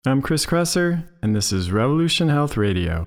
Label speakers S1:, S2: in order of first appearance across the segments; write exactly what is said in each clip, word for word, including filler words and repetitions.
S1: I'm Chris Kresser, and this is Revolution Health Radio.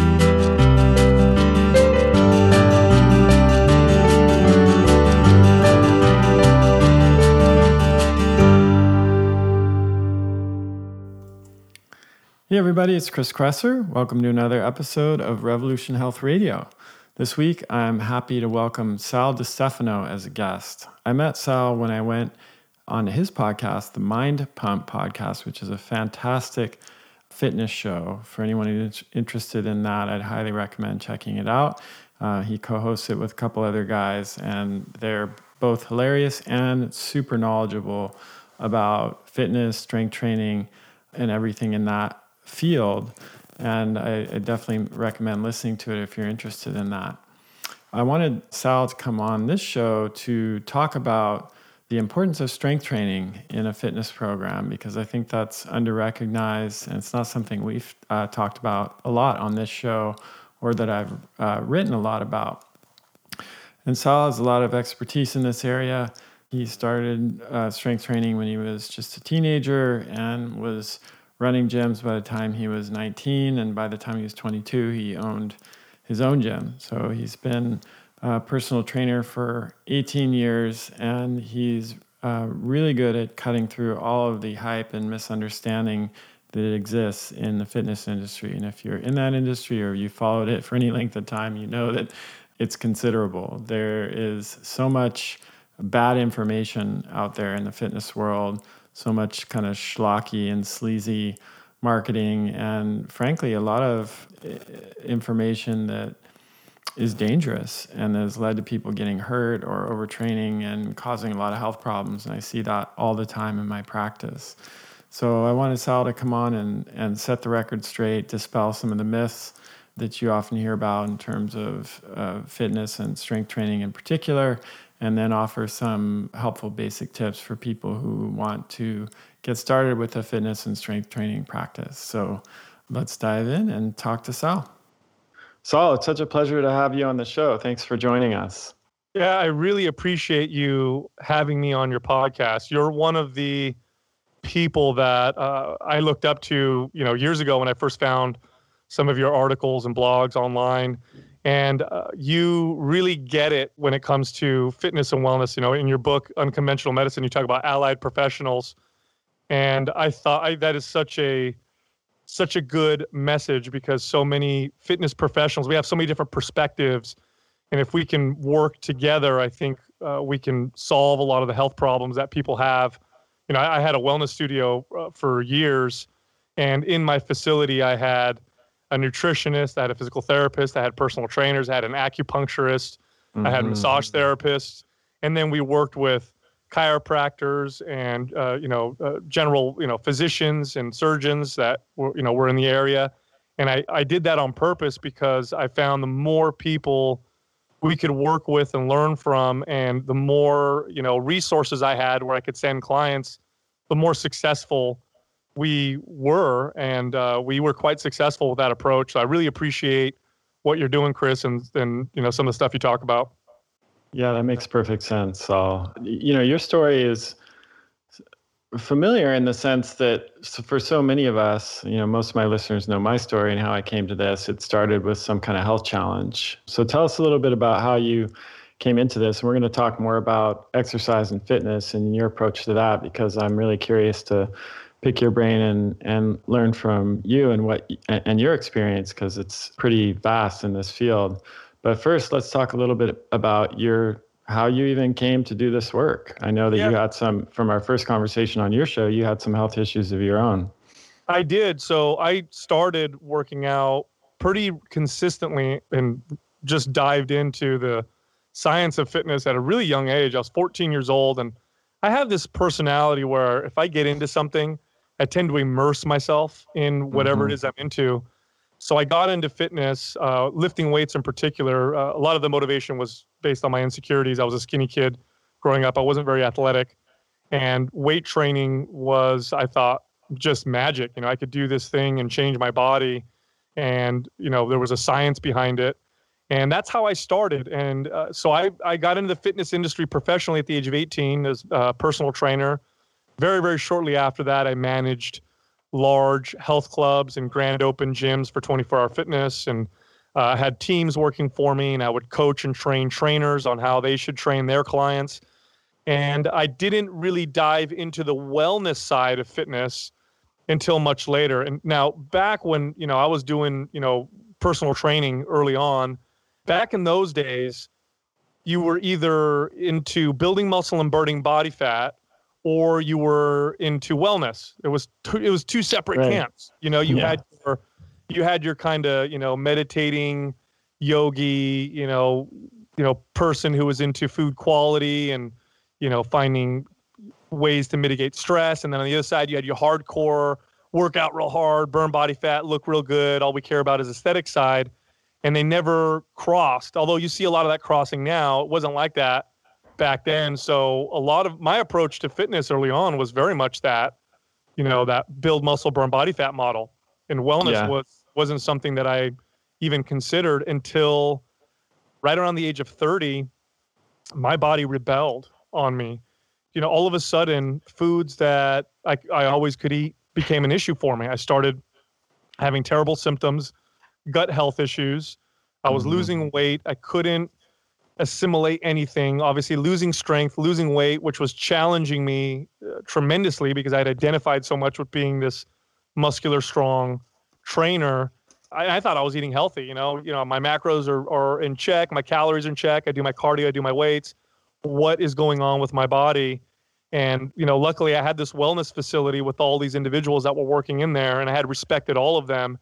S1: Hey everybody, it's Chris Kresser. Welcome to another episode of Revolution Health Radio. This week, I'm happy to welcome Sal DiStefano as a guest. I met Sal when I went on his podcast, the Mind Pump podcast, which is a fantastic fitness show. For anyone who's interested in that, I'd highly recommend checking it out. Uh, he co-hosts it with a couple other guys, and they're both hilarious and super knowledgeable about fitness, strength training, and everything in that field. And I, I definitely recommend listening to it if you're interested in that. I wanted Sal to come on this show to talk about the importance of strength training in a fitness program, because I think that's under-recognized, and it's not something we've uh, talked about a lot on this show or that I've uh, written a lot about. And Sal has a lot of expertise in this area. He started uh, strength training when he was just a teenager and was running gyms by the time he was nineteen, and by the time he was twenty-two, he owned his own gym. So he's been a personal trainer for eighteen years, and he's uh, really good at cutting through all of the hype and misunderstanding that exists in the fitness industry. And if you're in that industry or you followed it for any length of time, you know that it's considerable. There is so much bad information out there in the fitness world, so much kind of schlocky and sleazy marketing, and frankly, a lot of information that is dangerous and has led to people getting hurt or overtraining and causing a lot of health problems. And I see that all the time in my practice. So I wanted Sal to come on and, and set the record straight, dispel some of the myths that you often hear about in terms of uh, fitness and strength training in particular, and then offer some helpful basic tips for people who want to get started with a fitness and strength training practice. So let's dive in and talk to Sal. Sal, it's such a pleasure to have you on the show. Thanks for joining us.
S2: Yeah, I really appreciate you having me on your podcast. You're one of the people that uh, I looked up to, you know, years ago when I first found some of your articles and blogs online. And uh, you really get it when it comes to fitness and wellness. You know, in your book, Unconventional Medicine, you talk about allied professionals. And I thought I, that is such a such a good message, because so many fitness professionals, we have so many different perspectives. And if we can work together, I think uh, we can solve a lot of the health problems that people have. You know, I, I had a wellness studio uh, for years, and in my facility, I had a nutritionist, I had a physical therapist, I had personal trainers, I had an acupuncturist, mm-hmm. I had a massage therapist, and then we worked with chiropractors and uh, you know uh, general you know physicians and surgeons that were you know were in the area, and I I did that on purpose because I found the more people we could work with and learn from, and the more you know resources I had where I could send clients, the more successful we were, and uh, we were quite successful with that approach. So I really appreciate what you're doing, Chris, and and you know some of the stuff you talk about.
S1: Yeah, that makes perfect sense. So, you know, your story is familiar in the sense that for so many of us, you know, most of my listeners know my story and how I came to this. It started with some kind of health challenge. So tell us a little bit about how you came into this. And we're going to talk more about exercise and fitness and your approach to that, because I'm really curious to pick your brain and, and learn from you and what and your experience, because it's pretty vast in this field. But first, let's talk a little bit about your how you even came to do this work. I know that yeah. you had some, from our first conversation on your show, you had some health issues of your own.
S2: I did. So I started working out pretty consistently and just dived into the science of fitness at a really young age. I was fourteen years old, and I have this personality where if I get into something, I tend to immerse myself in whatever mm-hmm. it is I'm into. So I got into fitness, uh, lifting weights in particular. Uh, a lot of the motivation was based on my insecurities. I was a skinny kid growing up. I wasn't very athletic. And weight training was, I thought, just magic. You know, I could do this thing and change my body. And, you know, there was a science behind it. And that's how I started. And uh, so I, I got into the fitness industry professionally at the age of eighteen as a personal trainer. Very, very shortly after that, I managed large health clubs and grand open gyms for twenty-four hour fitness. And uh, I had teams working for me, and I would coach and train trainers on how they should train their clients. And I didn't really dive into the wellness side of fitness until much later. And now back when, you know, I was doing, you know, personal training early on, back in those days, you were either into building muscle and burning body fat, or you were into wellness. It was two, it was two separate
S1: Right.
S2: camps. You know, you
S1: Yeah.
S2: had your, you had your kind of, you know, meditating yogi, you know, you know, person who was into food quality and, you know, finding ways to mitigate stress. And then on the other side, you had your hardcore, work out real hard, burn body fat, look real good. All we care about is aesthetic side. And they never crossed. Although you see a lot of that crossing now, it wasn't like that back then. So a lot of my approach to fitness early on was very much that, you know, that build muscle, burn body fat model. And wellness
S1: Yeah.
S2: was, wasn't something that I even considered until right around the age of thirty, my body rebelled on me. You know, all of a sudden, foods that I, I always could eat became an issue for me. I started having terrible symptoms, gut health issues. I was
S1: Mhm.
S2: losing weight. I couldn't assimilate anything. Obviously, losing strength, losing weight, which was challenging me uh, tremendously because I had identified so much with being this muscular, strong trainer. I, I thought I was eating healthy. You know, you know, my macros are, are in check, my calories are in check. I do my cardio, I do my weights. What is going on with my body? And, you know, luckily I had this wellness facility with all these individuals that were working in there, and I had respected all of them.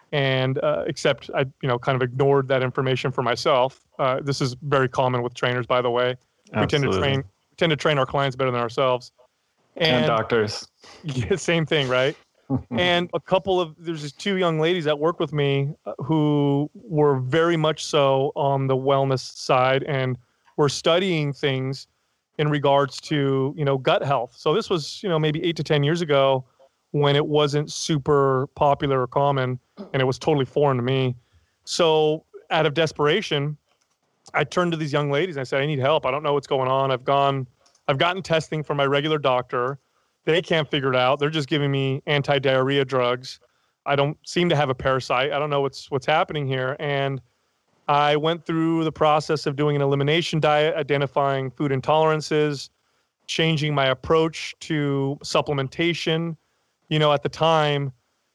S2: And uh, except I, you know, kind of ignored that information for myself. Uh, this is very common with trainers, by the way. We tend to
S1: Absolutely.
S2: train, we tend to train our clients better than ourselves.
S1: And,
S2: And,
S1: doctors.
S2: yeah, same thing, right? And a couple of there's just two young ladies that work with me uh, who were very much so on the wellness side and were studying things in regards to, you know, gut health. So this was, you know, maybe eight to ten years ago when it wasn't super popular or common, and it was totally foreign to me. So out of desperation, I turned to these young ladies and I said, I need help. I don't know what's going on. I've gone, I've gotten testing from my regular doctor. They can't figure it out. They're just giving me anti-diarrhea drugs. I don't seem to have a parasite. I don't know what's what's happening here. And I went through the process of doing an elimination diet, identifying food intolerances, changing my approach to supplementation. You know, at the time,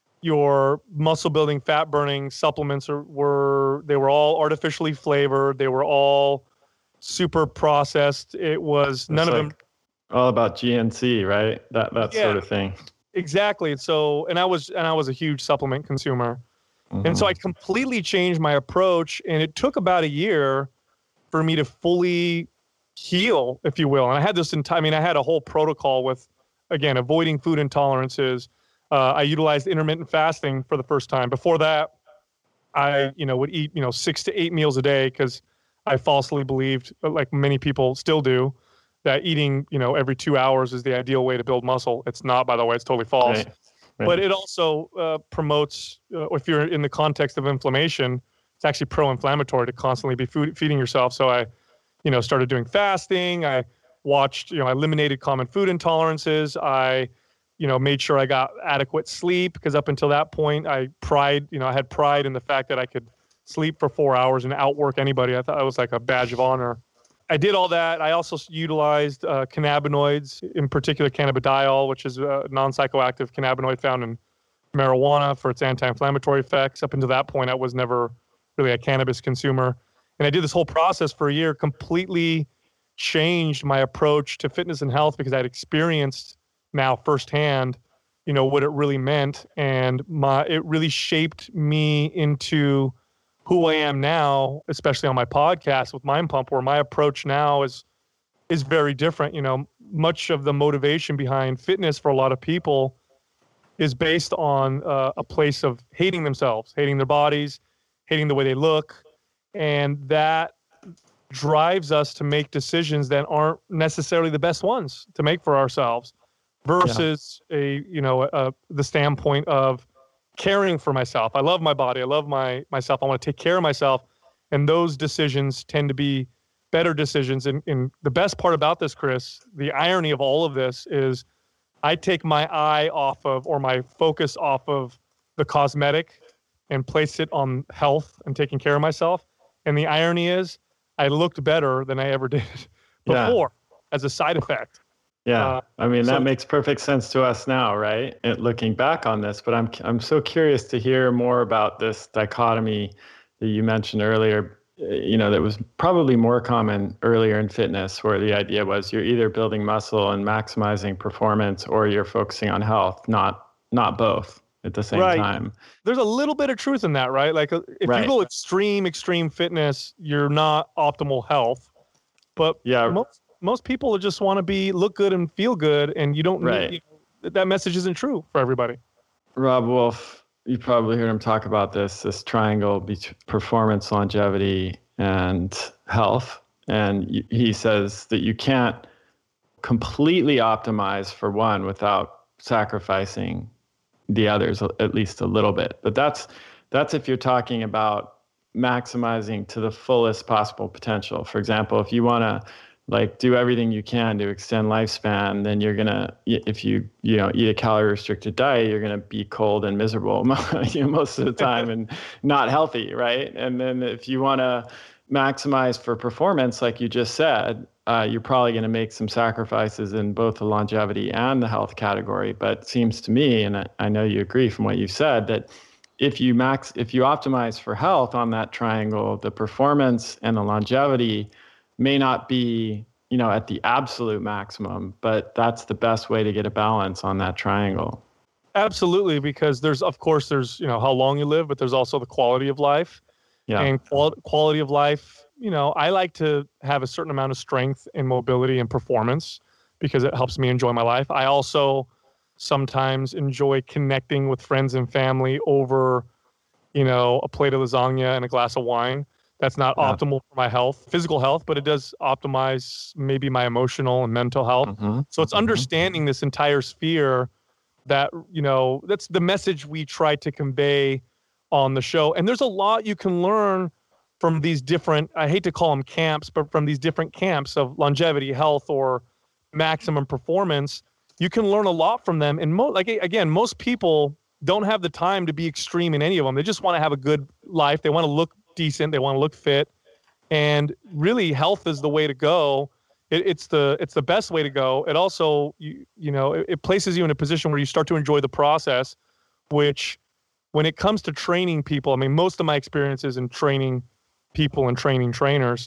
S2: your muscle building, fat burning supplements are, were, they were all artificially flavored. They were all super processed. It was none
S1: It's
S2: of
S1: like
S2: them.
S1: all about G N C, right? That that
S2: Yeah.
S1: sort of thing.
S2: Exactly. So, and I was, and I was a huge supplement consumer. And so
S1: Mhm.
S2: I completely changed my approach, and it took about a year for me to fully heal, if you will. And I had this entire, I mean, I had a whole protocol with, again, avoiding food intolerances. Uh, I utilized intermittent fasting for the first time. Before that, I, you know, would eat, you know, six to eight meals a day because I falsely believed, like many people still do, that eating, you know, every two hours is the ideal way to build muscle. It's not, by the way, it's totally false.
S1: Right. Right.
S2: But it also uh, promotes, uh, if you're in the context of inflammation, it's actually pro-inflammatory to constantly be food, feeding yourself. So I, you know, started doing fasting. I watched, you know, I eliminated common food intolerances. I, you know, made sure I got adequate sleep because up until that point, I pride, you know, I had pride in the fact that I could sleep for four hours and outwork anybody. I thought it was like a badge of honor. I did all that. I also utilized uh, cannabinoids, in particular cannabidiol, which is a non-psychoactive cannabinoid found in marijuana for its anti-inflammatory effects. Up until that point, I was never really a cannabis consumer. And I did this whole process for a year, completely changed my approach to fitness and health because I'd experienced now firsthand, you know, what it really meant. And my it really shaped me into who I am now, especially on my podcast with Mind Pump, where my approach now is is very different. You know, much of the motivation behind fitness for a lot of people is based on uh, a place of hating themselves, hating their bodies, hating the way they look, and that drives us to make decisions that aren't necessarily the best ones to make for ourselves, versus yeah. a you know a, the standpoint of caring for myself. I love my body. I love my myself. I want to take care of myself. And those decisions tend to be better decisions. And, and the best part about this, Chris, the irony of all of this is I take my eye off of, or my focus off of the cosmetic and place it on health and taking care of myself. And the irony is I looked better than I ever did before yeah. as a side effect.
S1: Yeah.
S2: Uh,
S1: I mean,
S2: so,
S1: that makes perfect sense to us now, right? And looking back on this, but I'm, I'm so curious to hear more about this dichotomy that you mentioned earlier, you know, that was probably more common earlier in fitness, where the idea was you're either building muscle and maximizing performance, or you're focusing on health, not, not both at the same
S2: right.
S1: time.
S2: There's a little bit of truth in that, right? Like if right. you go extreme, extreme fitness, you're not optimal health, but
S1: yeah.
S2: most, most people just want to be, look good and feel good. And you don't
S1: right.
S2: need, you, that message isn't true for everybody.
S1: Rob Wolf, you probably heard him talk about this, this triangle between performance, longevity, and health. And he says that you can't completely optimize for one without sacrificing the others at least a little bit. But that's that's if you're talking about maximizing to the fullest possible potential. For example, if you want to like do everything you can to extend lifespan, then you're gonna, if you you know eat a calorie restricted diet, you're gonna be cold and miserable you know, most of the time and not healthy, right? And then if you want to maximize for performance, like you just said, uh, you're probably going to make some sacrifices in both the longevity and the health category. But it seems to me, and I, I know you agree from what you've said, that if you max, if you optimize for health on that triangle, the performance and the longevity may not be, you know, at the absolute maximum, but that's the best way to get a balance on that triangle.
S2: Absolutely, because there's, of course, there's, you know, how long you live, but there's also the quality of life. Yeah. And qual- quality of life, you know, I like to have a certain amount of strength and mobility and performance because it helps me enjoy my life. I also sometimes enjoy connecting with friends and family over, you know, a plate of lasagna and a glass of wine. That's not yeah. optimal for my health, physical health, but it does optimize maybe my emotional and mental health. Mm-hmm. So it's mm-hmm. understanding this entire sphere that, you know, that's the message we try to convey on the show. And there's a lot you can learn from these different, I hate to call them camps, but from these different camps of longevity, health, or maximum performance. You can learn a lot from them. And mo- like, again, most people don't have the time to be extreme in any of them. They just want to have a good life. They want to look decent. They want to look fit. And really, health is the way to go. It, it's the it's the best way to go. It also, you, you know, it, it places you in a position where you start to enjoy the process, which when it comes to training people, I mean, most of my experiences in training people and training trainers,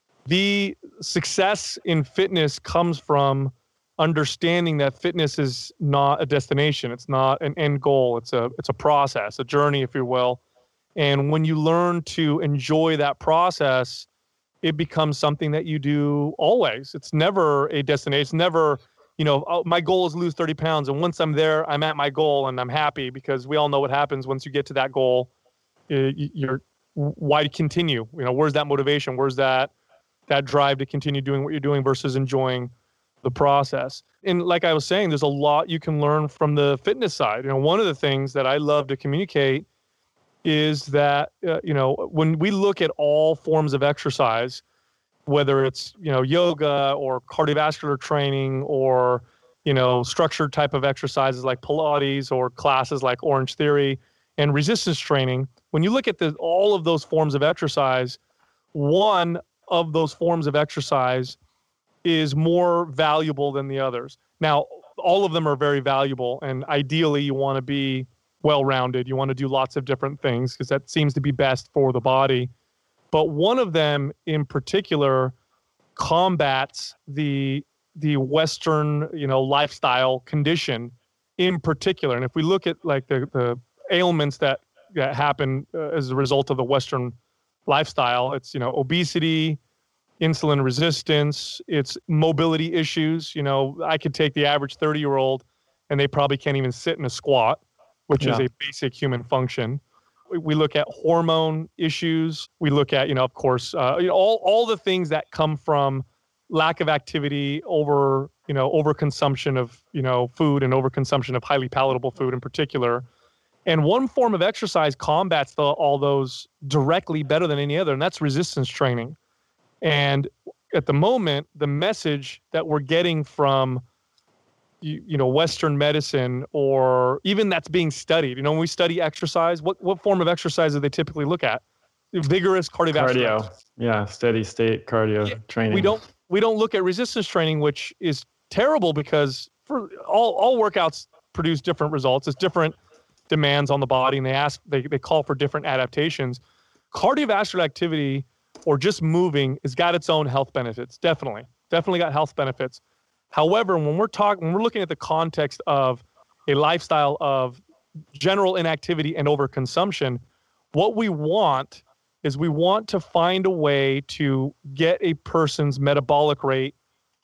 S2: the success in fitness comes from understanding that fitness is not a destination. It's not an end goal. It's a it's a process, a journey, if you will. And when you learn to enjoy that process, it becomes something that you do always. It's never a destination. It's never, you know, oh, my goal is lose thirty pounds. And once I'm there, I'm at my goal and I'm happy, because we all know what happens once you get to that goal. You're, why continue? You know, where's that motivation? Where's that, that drive to continue doing what you're doing versus enjoying the process? And like I was saying, there's a lot you can learn from the fitness side. You know, one of the things that I love to communicate is that, uh, you know, when we look at all forms of exercise, whether it's, you know, yoga or cardiovascular training or, you know, structured type of exercises like Pilates or classes like Orange Theory and resistance training, when you look at the, all of those forms of exercise, one of those forms of exercise is more valuable than the others. Now, all of them are very valuable, and ideally you want to be well-rounded. You want to do lots of different things because that seems to be best for the body. But one of them in particular combats the the Western, you know, lifestyle condition in particular. And if we look at like the, the ailments that, that happen uh, as a result of the Western lifestyle, it's, you know, obesity, insulin resistance, it's mobility issues. You know, I could take the average thirty-year-old and they probably can't even sit in a squat, which yeah. is a basic human function. We look at hormone issues. We look at, you know, of course, uh, you know, all, all the things that come from lack of activity, over, you know, overconsumption of, you know, food and overconsumption of highly palatable food in particular. And one form of exercise combats the, all those directly better than any other, and that's resistance training. And at the moment, the message that we're getting from you, you know, Western medicine, or even that's being studied. You know, when we study exercise, what, what form of exercise do they typically look at? Vigorous cardiovascular
S1: Cardio.
S2: exercise.
S1: Yeah. Steady state cardio
S2: Yeah,
S1: training.
S2: We don't, we don't look at resistance training, which is terrible because for all, all workouts produce different results. It's different demands on the body, and they ask, they, they call for different adaptations. Cardiovascular activity, or just moving, has got its own health benefits. Definitely, definitely got health benefits. However, when we're talking, when we're looking at the context of a lifestyle of general inactivity and overconsumption, what we want is we want to find a way to get a person's metabolic rate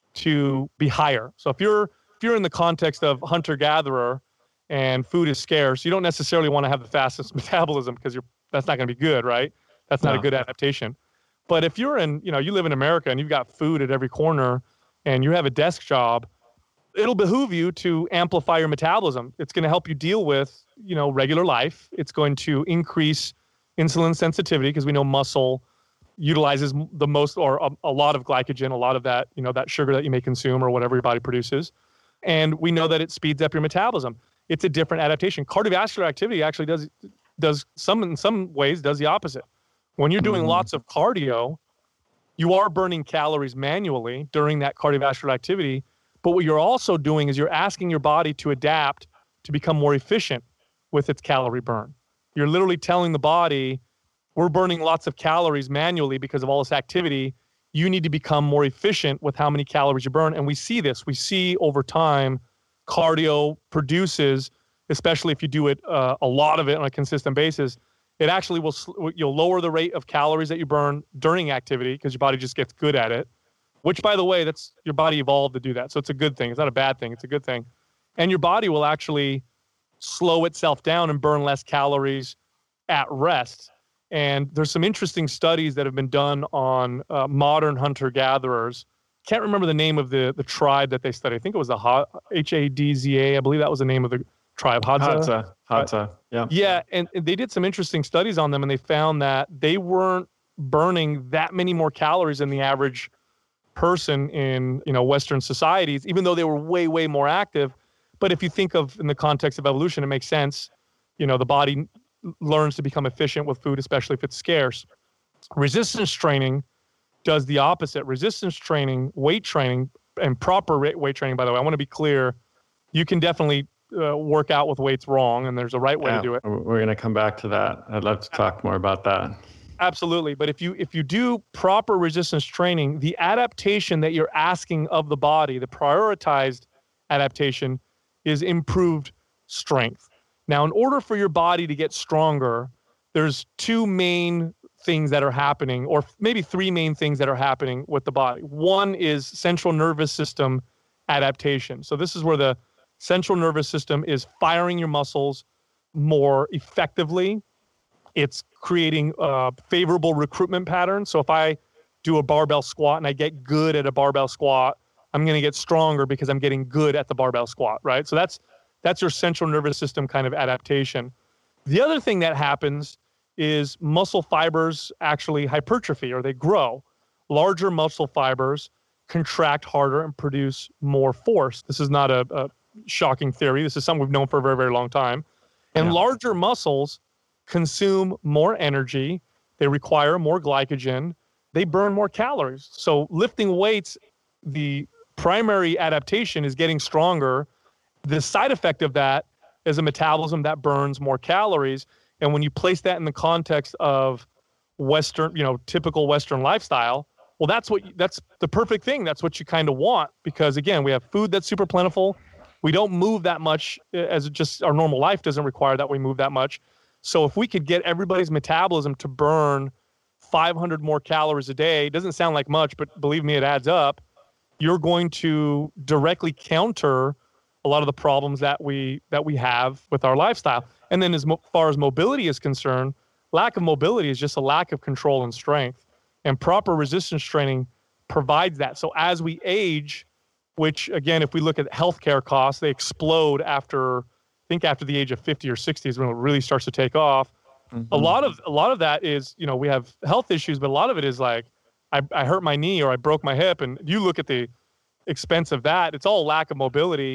S2: to be higher. So if you're if you're in the context of hunter-gatherer and food is scarce, you don't necessarily want to have the fastest metabolism because you're that's not going to be good, right? That's not
S1: No.
S2: a good adaptation. But if you're in, you know, you live in America and you've got food at every corner and you have a desk job, it'll behoove you to amplify your metabolism. It's going to help you deal with, you know, regular life. It's going to increase insulin sensitivity because we know muscle utilizes the most or a, a lot of glycogen, a lot of that, you know, that sugar that you may consume or whatever your body produces. And we know that it speeds up your metabolism. It's a different adaptation. Cardiovascular activity actually does does some in some ways does the opposite. When you're doing mm-hmm. lots of cardio, you are burning calories manually during that cardiovascular activity. But what you're also doing is you're asking your body to adapt to become more efficient with its calorie burn. You're literally telling the body, we're burning lots of calories manually because of all this activity. You need to become more efficient with how many calories you burn. And we see this. We see over time, cardio produces, especially if you do it uh, a lot of it on a consistent basis, it actually will, you'll lower the rate of calories that you burn during activity because your body just gets good at it, which, by the way, that's your body evolved to do that. So it's a good thing. It's not a bad thing. It's a good thing. And your body will actually slow itself down and burn less calories at rest. And there's some interesting studies that have been done on uh, modern hunter-gatherers. Can't remember the name of the, the tribe that they studied. I think it was the H A D Z A. I believe that was the name of the tribe. Hadza.
S1: Hadza. Hadza. Yeah.
S2: Yeah. And they did some interesting studies on them, and they found that they weren't burning that many more calories than the average person in, you know, Western societies, even though they were way, way more active. But if you think of in the context of evolution, it makes sense. You know, the body learns to become efficient with food, especially if it's scarce. Resistance training does the opposite. Resistance training, weight training, and proper weight training, by the way, I want to be clear, you can definitely uh, work out with weights wrong, and there's a right way
S1: yeah,
S2: to do it.
S1: We're going to come back to that. I'd love to talk more about that.
S2: Absolutely. But if you if you do proper resistance training, the adaptation that you're asking of the body, the prioritized adaptation, is improved strength. Now, in order for your body to get stronger, there's two main things that are happening, or maybe three main things that are happening with the body. One is central nervous system adaptation. So this is where the central nervous system is firing your muscles more effectively. It's creating a favorable recruitment pattern. So if I do a barbell squat and I get good at a barbell squat, I'm going to get stronger because I'm getting good at the barbell squat, right? So that's that's your central nervous system kind of adaptation. The other thing that happens is muscle fibers actually hypertrophy, or they grow. Larger muscle fibers contract harder and produce more force. This is not a, a shocking theory. This is something we've known for a very, very long time. And yeah. larger muscles consume more energy. They require more glycogen. They burn more calories. So lifting weights, the primary adaptation is getting stronger. The side effect of that is a metabolism that burns more calories. And when you place that in the context of Western, you know, typical Western lifestyle, well, that's what that's the perfect thing. That's what you kind of want, because again, we have food that's super plentiful. We don't move that much, as just our normal life doesn't require that we move that much. So if we could get everybody's metabolism to burn five hundred more calories a day, it doesn't sound like much, but believe me, it adds up. You're going to directly counter a lot of the problems that we that we have with our lifestyle. And then as mo- far as mobility is concerned, lack of mobility is just a lack of control and strength. And proper resistance training provides that. So as we age, which again, if we look at healthcare costs, they explode after, I think after the age of fifty or sixty is when it really starts to take off. Mm-hmm. A lot of a lot of that is, you know, we have health issues, but a lot of it is like, I, I hurt my knee or I broke my hip, and you look at the expense of that, it's all lack of mobility.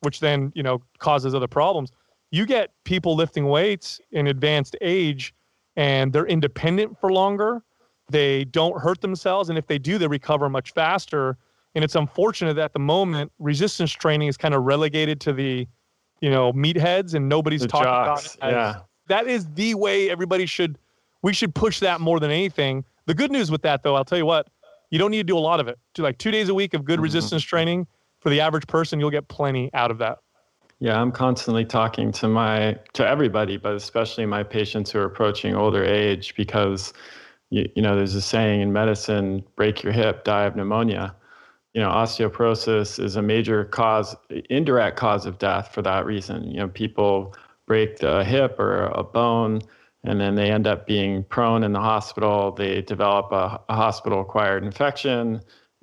S2: which then, you know, causes other problems. You get people lifting weights in advanced age and they're independent for longer. They don't hurt themselves. And if they do, they recover much faster. And it's unfortunate that at the moment, resistance training is kind of relegated to the, you know, meatheads, and nobody's
S1: The
S2: talking
S1: jocks,
S2: about it. As,
S1: yeah.
S2: That is the way everybody should, we should push that more than anything. The good news with that, though, I'll tell you what, you don't need to do a lot of it. Do like two days a week of good mm-hmm. resistance training for the average person, you'll get plenty out of that.
S1: Yeah, I'm constantly talking to my, to everybody, but especially my patients who are approaching older age, because, you, you know, there's a saying in medicine, break your hip, die of pneumonia. You know, osteoporosis is a major cause, indirect cause of death for that reason. You know, people break a hip or a bone, and then they end up being prone in the hospital. They develop a, a hospital-acquired infection,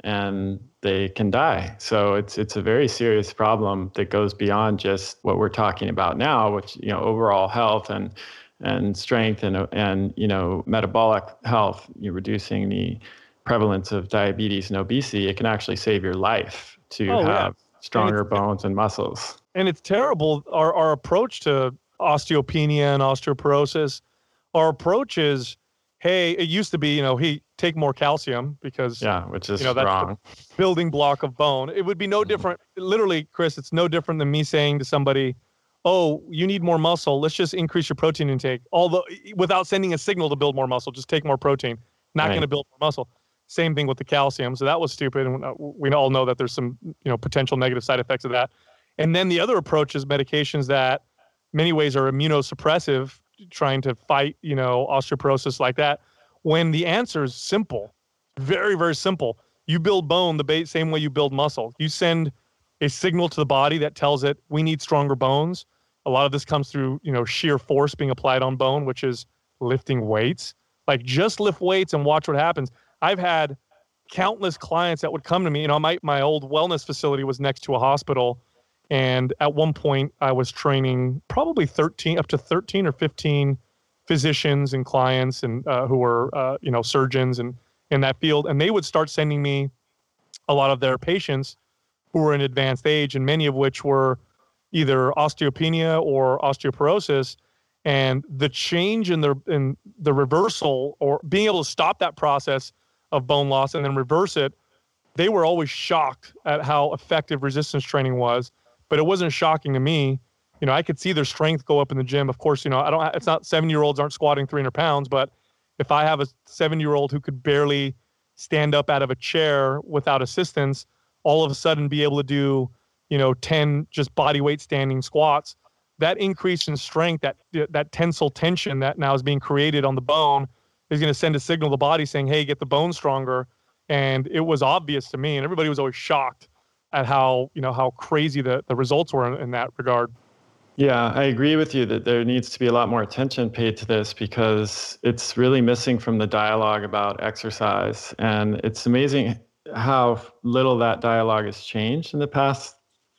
S1: and they can die. So it's it's a very serious problem that goes beyond just what we're talking about now, which, you know, overall health and and strength and and you know metabolic health. You're reducing the prevalence of diabetes and obesity. It can actually save your life to
S2: oh,
S1: have
S2: yeah.
S1: stronger
S2: and
S1: bones and muscles.
S2: And it's terrible. Our our approach to osteopenia and osteoporosis, our approach is, hey, it used to be, you know, hey, take more calcium because,
S1: yeah, which is
S2: you know, that's
S1: wrong.
S2: The building block of bone. It would be no different. Literally, Chris, it's no different than me saying to somebody, oh, you need more muscle. Let's just increase your protein intake. Although without sending a signal to build more muscle, just take more protein. Not
S1: Right.
S2: going to build more muscle. Same thing with the calcium. So that was stupid. And we all know that there's some, you know, potential negative side effects of that. And then the other approach is medications that many ways are immunosuppressive, trying to fight, you know, osteoporosis like that, when the answer is simple, very, very simple. You build bone the ba- same way you build muscle. You send a signal to the body that tells it, we need stronger bones. A lot of this comes through, you know, shear force being applied on bone, which is lifting weights. Like, just lift weights and watch what happens. I've had countless clients that would come to me. You know, my, my old wellness facility was next to a hospital. And at one point I was training probably thirteen, up to thirteen or fifteen physicians and clients and uh, who were, uh, you know, surgeons and in that field. And they would start sending me a lot of their patients who were in advanced age, and many of which were either osteopenia or osteoporosis. And the change in the in the reversal, or being able to stop that process of bone loss and then reverse it, they were always shocked at how effective resistance training was. But it wasn't shocking to me. You know, I could see their strength go up in the gym. Of course, you know, I don't. It's not seventy-year-olds aren't squatting three hundred pounds, but if I have a seventy-year-old who could barely stand up out of a chair without assistance, all of a sudden be able to do, you know, ten just body weight standing squats, that increase in strength, that that tensile tension that now is being created on the bone is going to send a signal to the body saying, hey, get the bone stronger. And it was obvious to me, and everybody was always shocked at how, you know, how crazy the, the results were in, in that regard.
S1: Yeah, I agree with you that there needs to be a lot more attention paid to this, because it's really missing from the dialogue about exercise. And it's amazing how little that dialogue has changed in the past,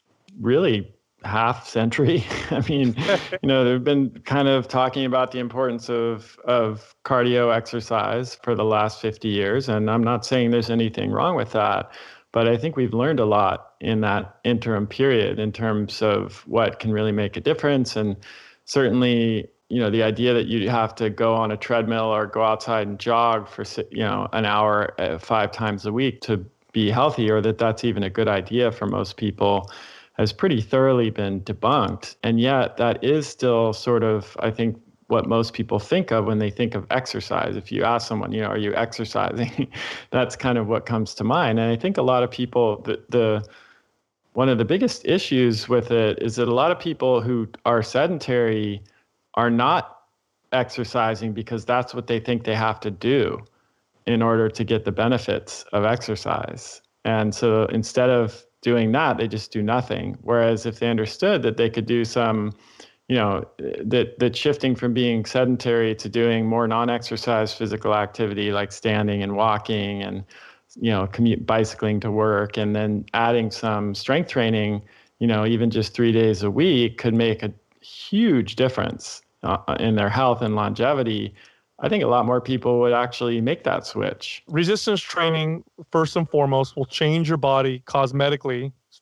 S1: really, half century. I mean, you know, they've been kind of talking about the importance of of cardio exercise for the last fifty years. And I'm not saying there's anything wrong with that, but I think we've learned a lot in that interim period in terms of what can really make a difference. And certainly, you know, the idea that you have to go on a treadmill or go outside and jog for, you know, an hour uh, five times a week to be healthy, or that that's even a good idea for most people, has pretty thoroughly been debunked. And yet that is still sort of, I think, what most people think of when they think of exercise. If you ask someone, you know, are you exercising? That's kind of what comes to mind. And I think a lot of people, the, the one of the biggest issues with it is that a lot of people who are sedentary are not exercising because that's what they think they have to do in order to get the benefits of exercise. And so instead of doing that, they just do nothing. Whereas if they understood that they could do some, you know, that that shifting from being sedentary to doing more non-exercise physical activity like standing and walking and, you know, commute, bicycling to work, and then adding some strength training, you know, even just three days a week could make a huge difference uh, in their health and longevity. I think a lot more people would actually make that switch.
S2: Resistance training, first and foremost, will change your body cosmetically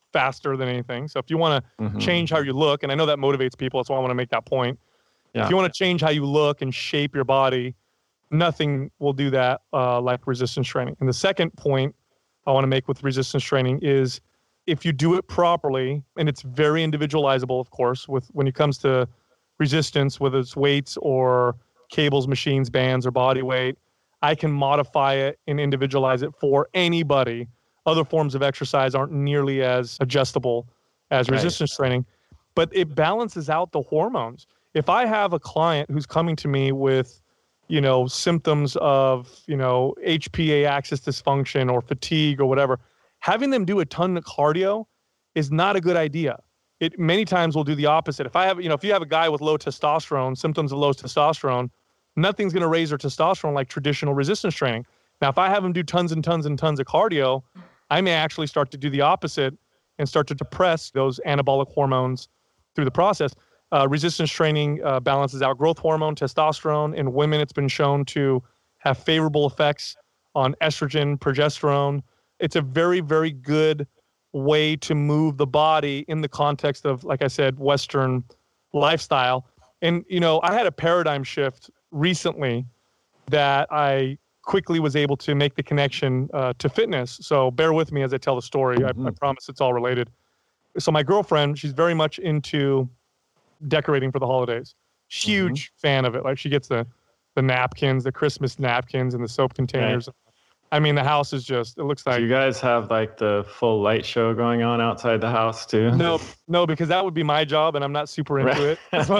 S2: faster than anything. So if you want to
S1: Mm-hmm.
S2: change how you look, and I know that motivates people, that's why I want to make that point.
S1: Yeah.
S2: If you want to change how you look and shape your body, nothing will do that uh, like resistance training. And the second point I want to make with resistance training is if you do it properly, and it's very individualizable, of course, with when it comes to resistance, whether it's weights or cables, machines, bands, or body weight, I can modify it and individualize it for anybody. Other forms of exercise aren't nearly as adjustable as
S1: Right.
S2: resistance training, but it balances out the hormones. If I have a client who's coming to me with, you know, symptoms of, you know, H P A axis dysfunction or fatigue or whatever, having them do a ton of cardio is not a good idea. It many times will do the opposite. If I have, you know, if you have a guy with low testosterone, symptoms of low testosterone, nothing's going to raise their testosterone like traditional resistance training. Now, if I have them do tons and tons and tons of cardio, I may actually start to do the opposite and start to depress those anabolic hormones through the process. Uh, resistance training uh, balances out growth hormone, testosterone. In women, it's been shown to have favorable effects on estrogen, progesterone. It's a very, very good way to move the body in the context of, like I said, Western lifestyle. And, you know, I had a paradigm shift recently that I quickly was able to make the connection uh, to fitness. So bear with me as I tell the story.
S1: Mm-hmm.
S2: I, I promise it's all related. So my girlfriend, she's very much into decorating for the holidays. Huge mm-hmm. fan of it. Like she gets the the napkins, the Christmas napkins and the soap containers. Right. I mean, the house is just, it looks like...
S1: Do you guys have like the full light show going on outside the house too?
S2: No, no, because that would be my job and I'm not super into
S1: right.
S2: it.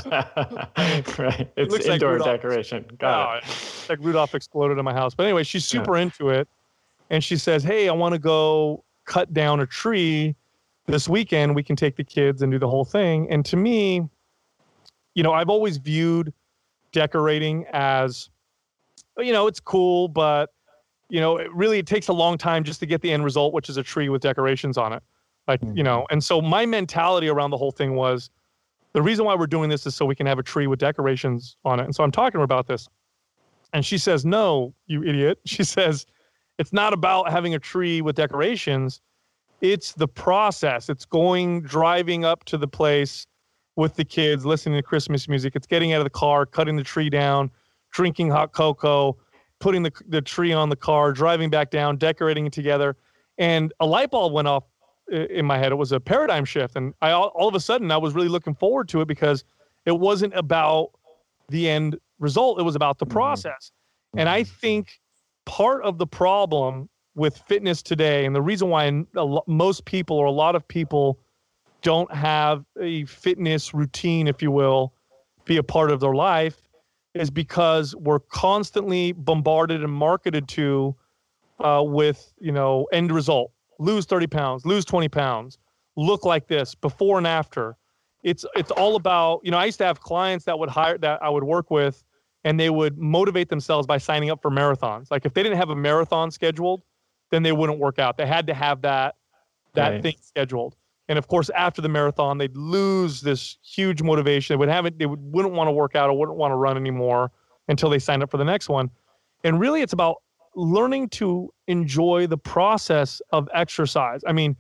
S1: Right. It's it indoor like decoration. Got
S2: oh, it. Like Rudolph exploded in my house. But anyway, she's super yeah. into it. And she says, hey, I want to go cut down a tree this weekend. We can take the kids and do the whole thing. And to me, you know, I've always viewed decorating as, you know, it's cool, but you know, it really, it takes a long time just to get the end result, which is a tree with decorations on it. Like, mm-hmm. you know, and so my mentality around the whole thing was the reason why we're doing this is so we can have a tree with decorations on it. And so I'm talking to her about this and she says, no, you idiot. She says, it's not about having a tree with decorations. It's the process. It's going, driving up to the place with the kids, listening to Christmas music. It's getting out of the car, cutting the tree down, drinking hot cocoa, putting the the tree on the car, driving back down, decorating it together. And a light bulb went off in my head. It was a paradigm shift. And I all, all of a sudden, I was really looking forward to it because it wasn't about the end result. It was about the process. Mm-hmm. And I think part of the problem with fitness today, and the reason why a lo- most people or a lot of people don't have a fitness routine, if you will, be a part of their life, is because we're constantly bombarded and marketed to uh, with, you know, end result. Lose thirty pounds, lose twenty pounds, look like this, before and after. It's it's all about, you know, I used to have clients that would hire, that I would work with, and they would motivate themselves by signing up for marathons. Like if they didn't have a marathon scheduled, then they wouldn't work out. They had to have that, that right. thing scheduled. And of course, after the marathon, they'd lose this huge motivation. They would have it, they would, wouldn't want to work out or wouldn't want to run anymore until they signed up for the next one. And really, it's about learning to enjoy the process of exercise. I mean,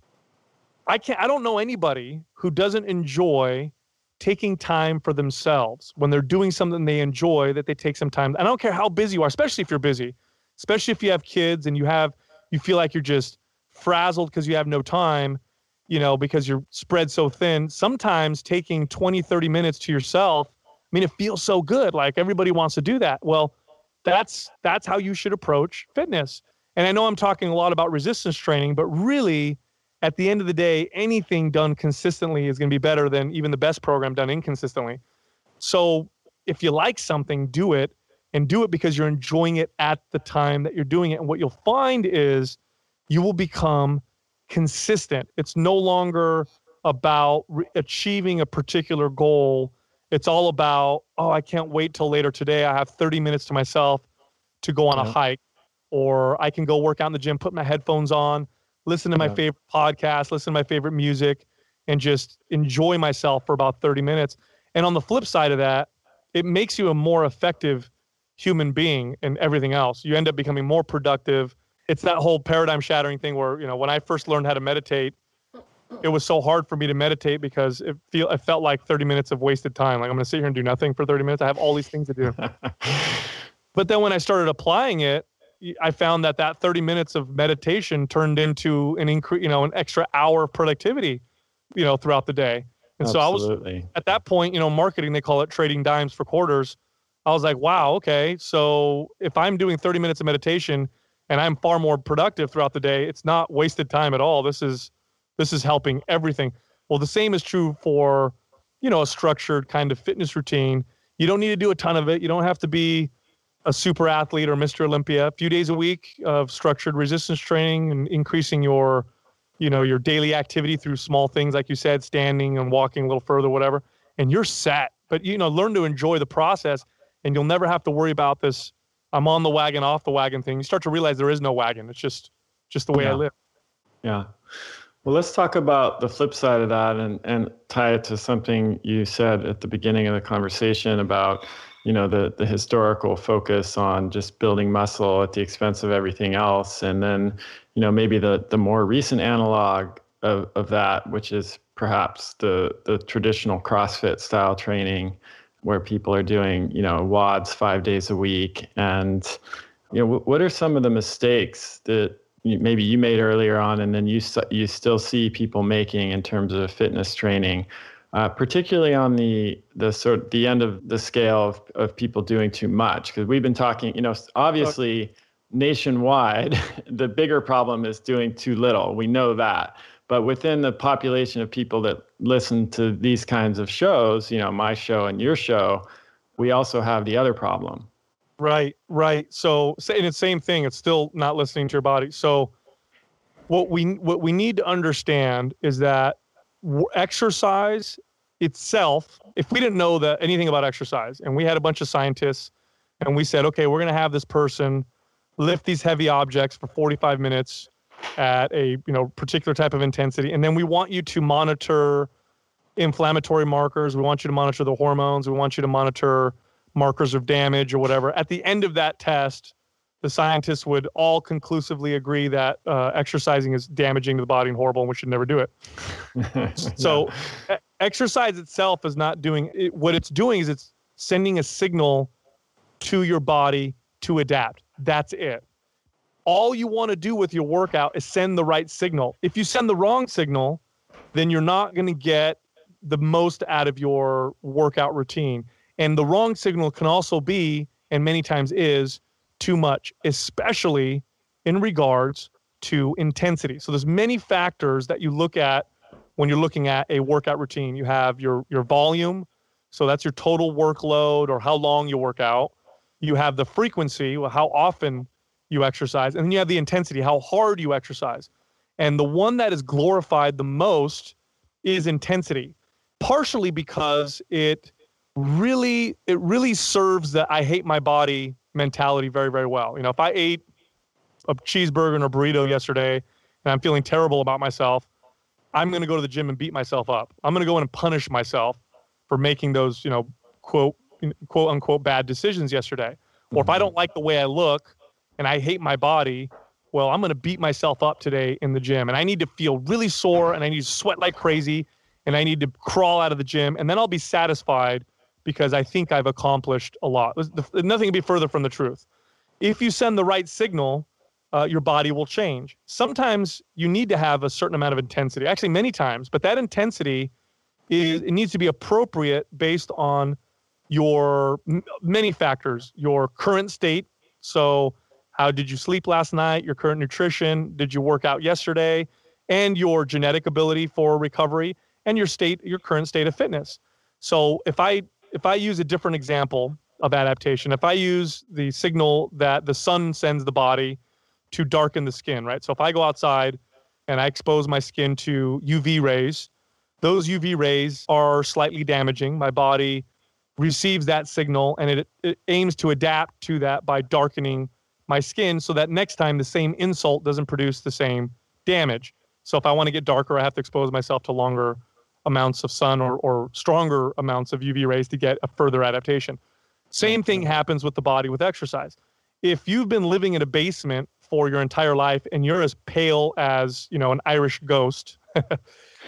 S2: I can't, I don't know anybody who doesn't enjoy taking time for themselves when they're doing something they enjoy, that they take some time. I don't care how busy you are, especially if you're busy, especially if you have kids and you have, you feel like you're just frazzled because you have no time. You know, because you're spread so thin, sometimes taking twenty, thirty minutes to yourself, I mean, it feels so good. Like everybody wants to do that. Well, that's that's how you should approach fitness. And I know I'm talking a lot about resistance training, but really, at the end of the day, anything done consistently is going to be better than even the best program done inconsistently. So if you like something, do it, and do it because you're enjoying it at the time that you're doing it. And what you'll find is you will become consistent. It's no longer about re- achieving a particular goal. It's all about, oh, I can't wait till later today. I have thirty minutes to myself to go on yeah. a hike, or I can go work out in the gym, put my headphones on, listen to my yeah. favorite podcast, listen to my favorite music, and just enjoy myself for about thirty minutes. And on the flip side of that, it makes you a more effective human being and everything else. You end up becoming more productive. It's that whole paradigm shattering thing where, you know, when I first learned how to meditate, it was so hard for me to meditate because it feel it felt like thirty minutes of wasted time. Like I'm going to sit here and do nothing for thirty minutes. I have all these things to do. But then when I started applying it, I found that that thirty minutes of meditation turned into an increase, you know, an extra hour of productivity, you know, throughout the day. And
S1: Absolutely.
S2: so I was at that point, you know, marketing, they call it trading dimes for quarters. I was like, wow, okay. So if I'm doing thirty minutes of meditation and I'm far more productive throughout the day, it's not wasted time at all. This is, this is helping everything. Well, the same is true for, you know, a structured kind of fitness routine. You don't need to do a ton of it. You don't have to be a super athlete or Mister Olympia. A few days a week of structured resistance training and increasing your, you know, your daily activity through small things, like you said, standing and walking a little further, whatever, and you're set. But, you know, learn to enjoy the process, and you'll never have to worry about this, I'm on the wagon, off the wagon thing. You start to realize there is no wagon. It's just, just the way
S1: yeah.
S2: I live.
S1: Yeah. Well, let's talk about the flip side of that and, and tie it to something you said at the beginning of the conversation about, you know, the, the historical focus on just building muscle at the expense of everything else. And then, you know, maybe the, the more recent analog of, of that, which is perhaps the, the traditional CrossFit style training where people are doing, you know, W O Ds five days a week. And, you know, what are some of the mistakes that maybe you made earlier on and then you, you still see people making in terms of fitness training? Uh, particularly on the the sort of the end of the scale of, of people doing too much, because we've been talking, you know, obviously nationwide, the bigger problem is doing too little. We know that. But within the population of people that listen to these kinds of shows, you know, my show and your show, we also have the other problem.
S2: Right, right. So, and it's the same thing. It's still not listening to your body. So what we what we need to understand is that exercise itself, if we didn't know that anything about exercise and we had a bunch of scientists and we said, okay, we're going to have this person lift these heavy objects for forty-five minutes at a, you know, particular type of intensity. And then we want you to monitor inflammatory markers. We want you to monitor the hormones. We want you to monitor markers of damage or whatever. At the end of that test, the scientists would all conclusively agree that uh, exercising is damaging to the body and horrible, and we should never do it. So yeah. Exercise itself is not doing it. What it's doing is it's sending a signal to your body to adapt. That's it. All you want to do with your workout is send the right signal. If you send the wrong signal, then you're not going to get the most out of your workout routine. And the wrong signal can also be, and many times is, too much, especially in regards to intensity. So there's many factors that you look at when you're looking at a workout routine. You have your, your volume. So that's your total workload or how long you work out. You have the frequency, how often you exercise. And then you have the intensity, how hard you exercise. And the one that is glorified the most is intensity, partially because it really, it really serves the I hate my body mentality very, very well. You know, if I ate a cheeseburger and a burrito yesterday and I'm feeling terrible about myself, I'm going to go to the gym and beat myself up. I'm going to go in and punish myself for making those, you know, quote, quote unquote, bad decisions yesterday. Mm-hmm. Or if I don't like the way I look and I hate my body, well, I'm going to beat myself up today in the gym. And I need to feel really sore and I need to sweat like crazy and I need to crawl out of the gym. And then I'll be satisfied because I think I've accomplished a lot. Nothing can be further from the truth. If you send the right signal, uh, your body will change. Sometimes you need to have a certain amount of intensity, actually many times, but that intensity is, it needs to be appropriate based on your m- many factors, your current state. So how did you sleep last night, your current nutrition, did you work out yesterday, and your genetic ability for recovery, and your state, your current state of fitness. So if I If I use a different example of adaptation, if I use the signal that the sun sends the body to darken the skin, right? So if I go outside and I expose my skin to U V rays, those U V rays are slightly damaging. My body receives that signal and it, it aims to adapt to that by darkening my skin so that next time the same insult doesn't produce the same damage. So if I want to get darker, I have to expose myself to longer amounts of sun or, or stronger amounts of U V rays to get a further adaptation. Same thing happens with the body with exercise. If you've been living in a basement for your entire life and you're as pale as, you know, an Irish ghost,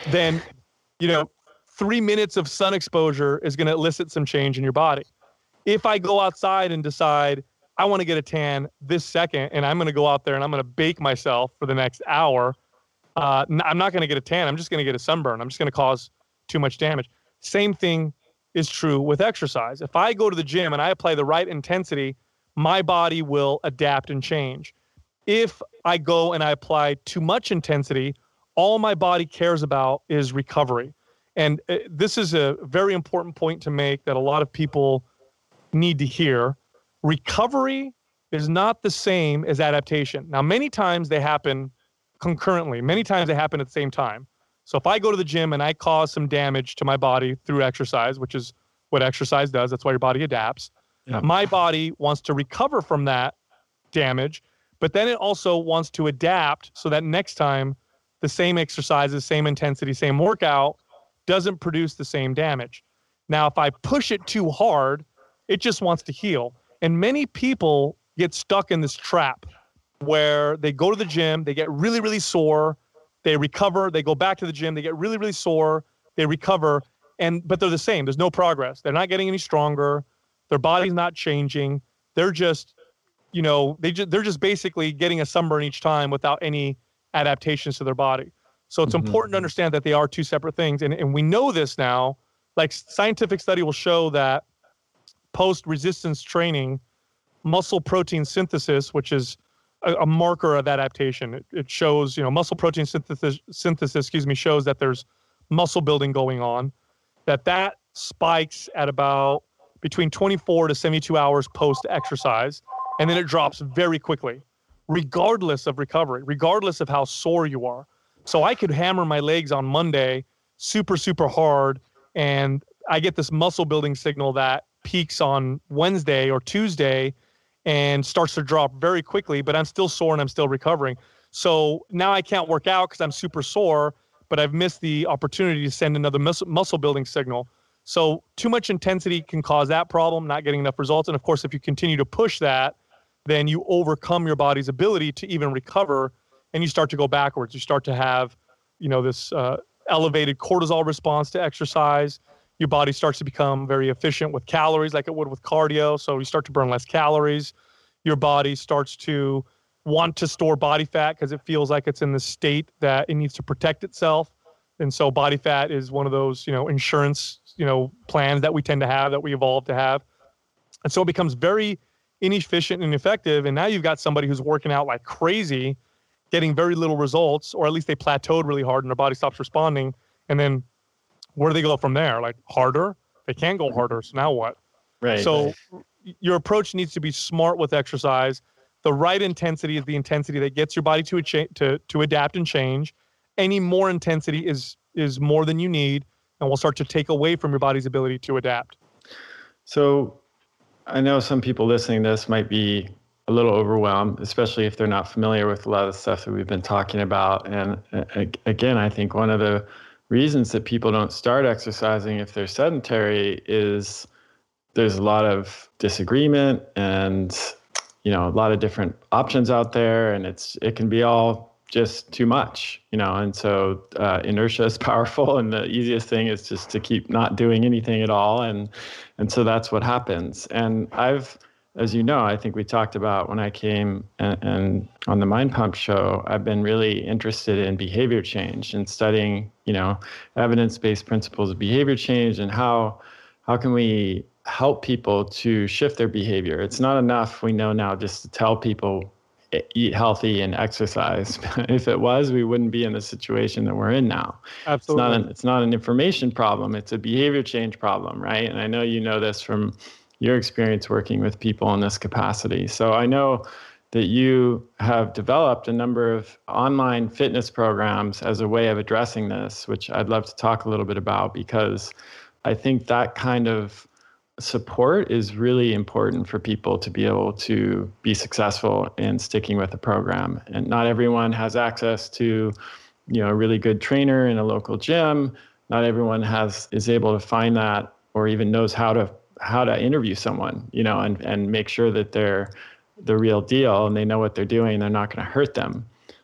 S2: then, you know, three minutes of sun exposure is going to elicit some change in your body. If I go outside and decide I want to get a tan this second, and I'm going to go out there and I'm going to bake myself for the next hour, uh, I'm not going to get a tan. I'm just going to get a sunburn. I'm just going to cause too much damage. Same thing is true with exercise. If I go to the gym and I apply the right intensity, my body will adapt and change. If I go and I apply too much intensity, all my body cares about is recovery. And uh, this is a very important point to make that a lot of people need to hear. Recovery is not the same as adaptation. Now, many times they happen concurrently. Many times they happen at the same time. So if I go to the gym and I cause some damage to my body through exercise, which is what exercise does, that's why your body adapts. Yeah. My body wants to recover from that damage, but then it also wants to adapt so that next time the same exercises, same intensity, same workout doesn't produce the same damage. Now, if I push it too hard, it just wants to heal. And many people get stuck in this trap where they go to the gym, they get really, really sore, they recover, they go back to the gym, they get really, really sore, they recover, and but they're the same. There's no progress. They're not getting any stronger. Their body's not changing. They're just, you know, they just, they're just basically getting a sunburn each time without any adaptations to their body. So it's mm-hmm. important to understand that they are two separate things. And, and we know this now. Like scientific study will show that post-resistance training, muscle protein synthesis, which is a, a marker of adaptation. It, it shows, you know, muscle protein synthesis, synthesis, excuse me, shows that there's muscle building going on, that that spikes at about between twenty-four to seventy-two hours post-exercise, and then it drops very quickly, regardless of recovery, regardless of how sore you are. So I could hammer my legs on Monday super, super hard, and I get this muscle building signal that peaks on Wednesday or Tuesday and starts to drop very quickly, but I'm still sore and I'm still recovering. So now I can't work out because I'm super sore, but I've missed the opportunity to send another mus- muscle building signal. So too much intensity can cause that problem, not getting enough results. And of course, if you continue to push that, then you overcome your body's ability to even recover, and you start to go backwards. You start to have, you know, this uh, elevated cortisol response to exercise. Your body starts to become very efficient with calories like it would with cardio. So you start to burn less calories. Your body starts to want to store body fat because it feels like it's in the state that it needs to protect itself. And so body fat is one of those, you know, insurance, you know, plans that we tend to have, that we evolved to have. And so it becomes very inefficient and ineffective. And now you've got somebody who's working out like crazy, getting very little results, or at least they plateaued really hard and their body stops responding. And then where do they go from there? Like harder? They can't go harder. So now what?
S1: Right.
S2: So right. Your approach needs to be smart with exercise. The right intensity is the intensity that gets your body to a cha- to to adapt and change. Any more intensity is is more than you need, and will start to take away from your body's ability to adapt.
S1: So I know some people listening to this might be a little overwhelmed, especially if they're not familiar with a lot of the stuff that we've been talking about. And uh, again, I think one of the reasons that people don't start exercising if they're sedentary is there's a lot of disagreement and, you know, a lot of different options out there, and it's it can be all just too much, you know. And so uh, inertia is powerful, and the easiest thing is just to keep not doing anything at all, and and so that's what happens. And I've, as you know, I think we talked about when I came and, and on the Mind Pump show, I've been really interested in behavior change and studying, you know, evidence-based principles of behavior change and how how can we help people to shift their behavior. It's not enough, we know now, just to tell people eat healthy and exercise. If it was, we wouldn't be in the situation that we're in now.
S2: Absolutely.
S1: It's not an, it's not an information problem, it's a behavior change problem, right? And I know you know this from your experience working with people in this capacity. So I know that you have developed a number of online fitness programs as a way of addressing this, which I'd love to talk a little bit about, because I think that kind of support is really important for people to be able to be successful in sticking with a program. And not everyone has access to, you know, a really good trainer in a local gym. Not everyone has is able to find that, or even knows how to how to interview someone, you know, and, and make sure that they're the real deal and they know what they're doing. They're not going to hurt them.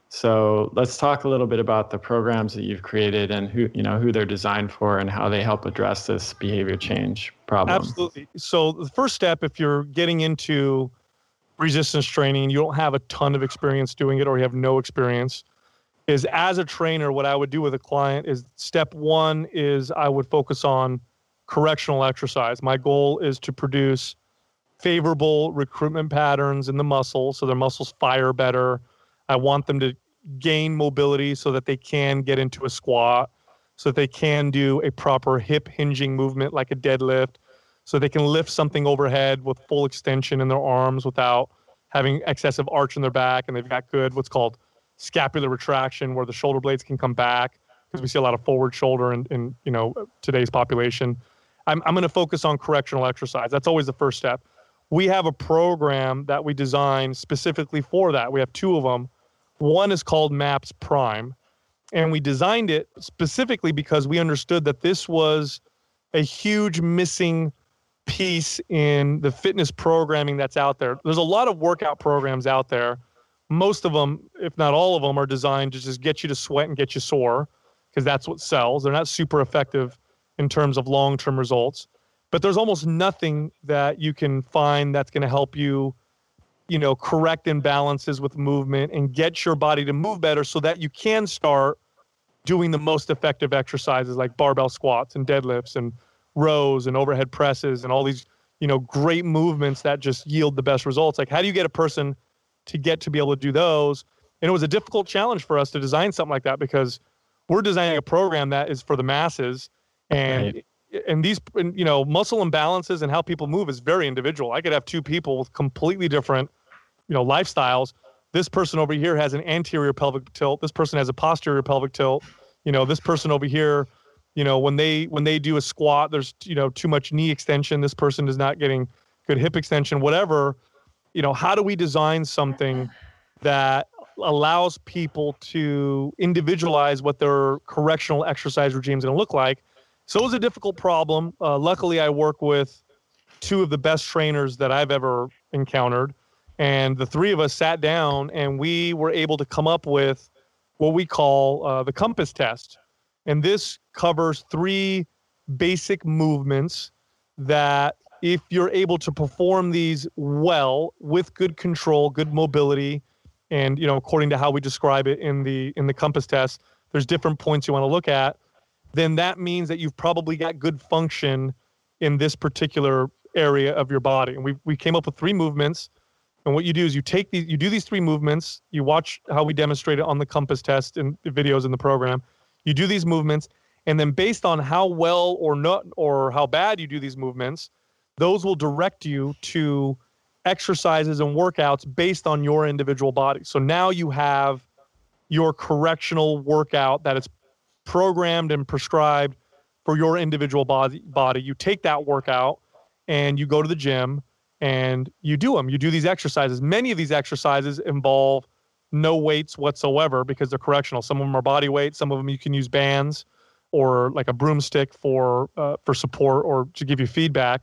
S1: So let's talk a little bit about the programs that you've created and who, you know, who they're designed for and how they help address this behavior change problem.
S2: Absolutely. So the first step, if you're getting into resistance training, you don't have a ton of experience doing it or you have no experience, is as a trainer, what I would do with a client is step one is I would focus on correctional exercise. My goal is to produce favorable recruitment patterns in the muscle so their muscles fire better. I want them to gain mobility so that they can get into a squat, so that they can do a proper hip hinging movement like a deadlift, so they can lift something overhead with full extension in their arms without having excessive arch in their back, and they've got good what's called scapular retraction where the shoulder blades can come back, because we see a lot of forward shoulder in, in you know today's population. I'm, I'm going to focus on correctional exercise. That's always the first step. We have a program that we designed specifically for that. We have two of them. One is called MAPS Prime, and we designed it specifically because we understood that this was a huge missing piece in the fitness programming that's out there. There's a lot of workout programs out there. Most of them, if not all of them, are designed to just get you to sweat and get you sore, because that's what sells. They're not super effective in terms of long-term results. But there's almost nothing that you can find that's going to help you, you know, correct imbalances with movement and get your body to move better so that you can start doing the most effective exercises like barbell squats and deadlifts and rows and overhead presses and all these, you know, great movements that just yield the best results. Like, how do you get a person to get to be able to do those? And it was a difficult challenge for us to design something like that, because we're designing a program that is for the masses, and right. And these, you know, muscle imbalances and how people move is very individual. I could have two people with completely different, you know, lifestyles. This person over here has an anterior pelvic tilt. This person has a posterior pelvic tilt. You know, this person over here, you know, when they when they do a squat, there's, you know, too much knee extension. This person is not getting good hip extension, whatever. You know, how do we design something that allows people to individualize what their correctional exercise regime is going to look like? So it was a difficult problem. Uh, luckily, I work with two of the best trainers that I've ever encountered. And the three of us sat down and we were able to come up with what we call uh, the compass test. And this covers three basic movements that, if you're able to perform these well with good control, good mobility, and, you know, according to how we describe it in the in the compass test, there's different points you want to look at, then that means that you've probably got good function in this particular area of your body. And we we came up with three movements. And what you do is you take these, you do these three movements, you watch how we demonstrate it on the compass test and the videos in the program. You do these movements, and then based on how well or not, or how bad you do these movements, those will direct you to exercises and workouts based on your individual body. So now you have your correctional workout that is programmed and prescribed for your individual body. Body. You take that workout and you go to the gym and you do them. You do these exercises. Many of these exercises involve no weights whatsoever because they're correctional. Some of them are body weight. Some of them you can use bands or like a broomstick for uh, for support or to give you feedback.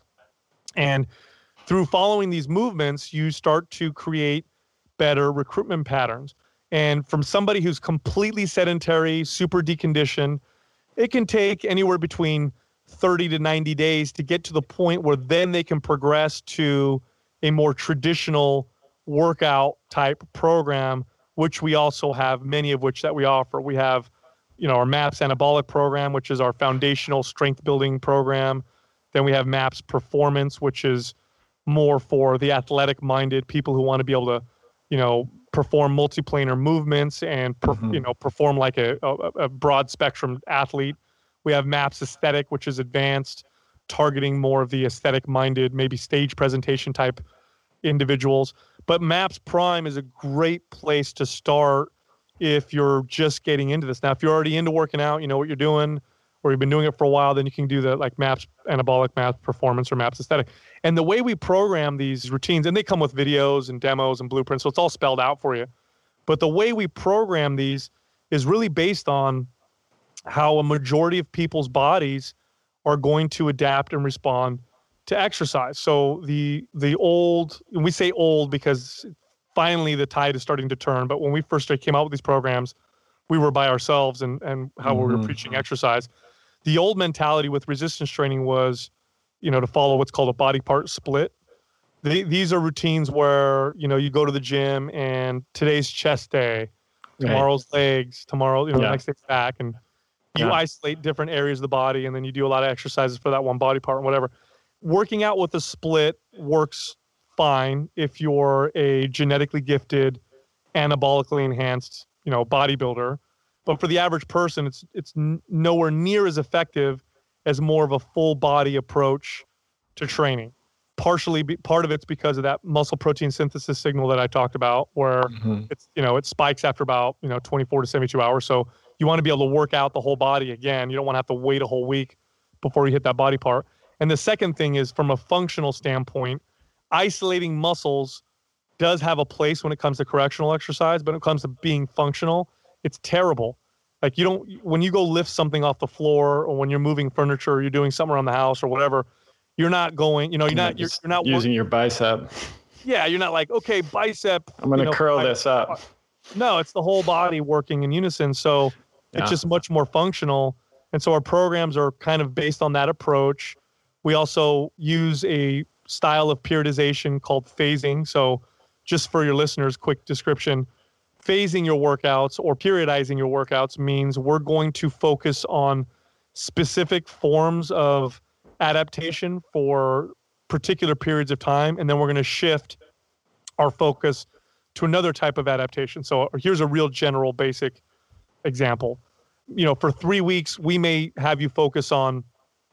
S2: And through following these movements, you start to create better recruitment patterns. And from somebody who's completely sedentary, super deconditioned, it can take anywhere between thirty to ninety days to get to the point where then they can progress to a more traditional workout type program, which we also have many of which that we offer. We have, you know, our MAPS Anabolic program, which is our foundational strength building program. Then we have MAPS Performance, which is more for the athletic minded people who want to be able to, you know, perform multiplanar movements and, per, mm-hmm. you know, perform like a, a, a broad spectrum athlete. We have MAPS Aesthetic, which is advanced, targeting more of the aesthetic minded, maybe stage presentation type individuals. But MAPS Prime is a great place to start if you're just getting into this. Now, if you're already into working out, you know what you're doing, or you've been doing it for a while, then you can do the like MAPS Anabolic, MAPS Performance, or MAPS Aesthetic. And the way we program these routines, and they come with videos and demos and blueprints, so it's all spelled out for you. But the way we program these is really based on how a majority of people's bodies are going to adapt and respond to exercise. So the the old, and we say old because finally the tide is starting to turn. But when we first came out with these programs, we were by ourselves and, and how mm-hmm. we were preaching exercise. The old mentality with resistance training was, you know, to follow what's called a body part split. The, these are routines where, you know, you go to the gym and today's chest day, tomorrow's right. legs, tomorrow, you know, yeah. the next day's back. And you yeah. isolate different areas of the body, and then you do a lot of exercises for that one body part and whatever. Working out with a split works fine if you're a genetically gifted, anabolically enhanced, you know, bodybuilder. But for the average person, it's it's n- nowhere near as effective as more of a full body approach to training. Partially, be, part of it's because of that muscle protein synthesis signal that I talked about, where mm-hmm. it's, you know, it spikes after about, you know, twenty-four to seventy-two hours. So you want to be able to work out the whole body again. You don't want to have to wait a whole week before you hit that body part. And the second thing is, from a functional standpoint, isolating muscles does have a place when it comes to correctional exercise, but when it comes to being functional, it's terrible. Like, you don't, when you go lift something off the floor, or when you're moving furniture, or you're doing something around the house or whatever, you're not going, you know, you're not, you're, you're not
S1: using
S2: work-
S1: your bicep.
S2: Yeah. You're not like, okay, bicep.
S1: I'm going to
S2: you know,
S1: curl
S2: I,
S1: this up.
S2: No, it's the whole body working in unison. So yeah. it's just much more functional. And so our programs are kind of based on that approach. We also use a style of periodization called phasing. So just for your listeners, quick description, phasing your workouts or periodizing your workouts means we're going to focus on specific forms of adaptation for particular periods of time. And then we're going to shift our focus to another type of adaptation. So here's a real general basic example. You know, for three weeks, we may have you focus on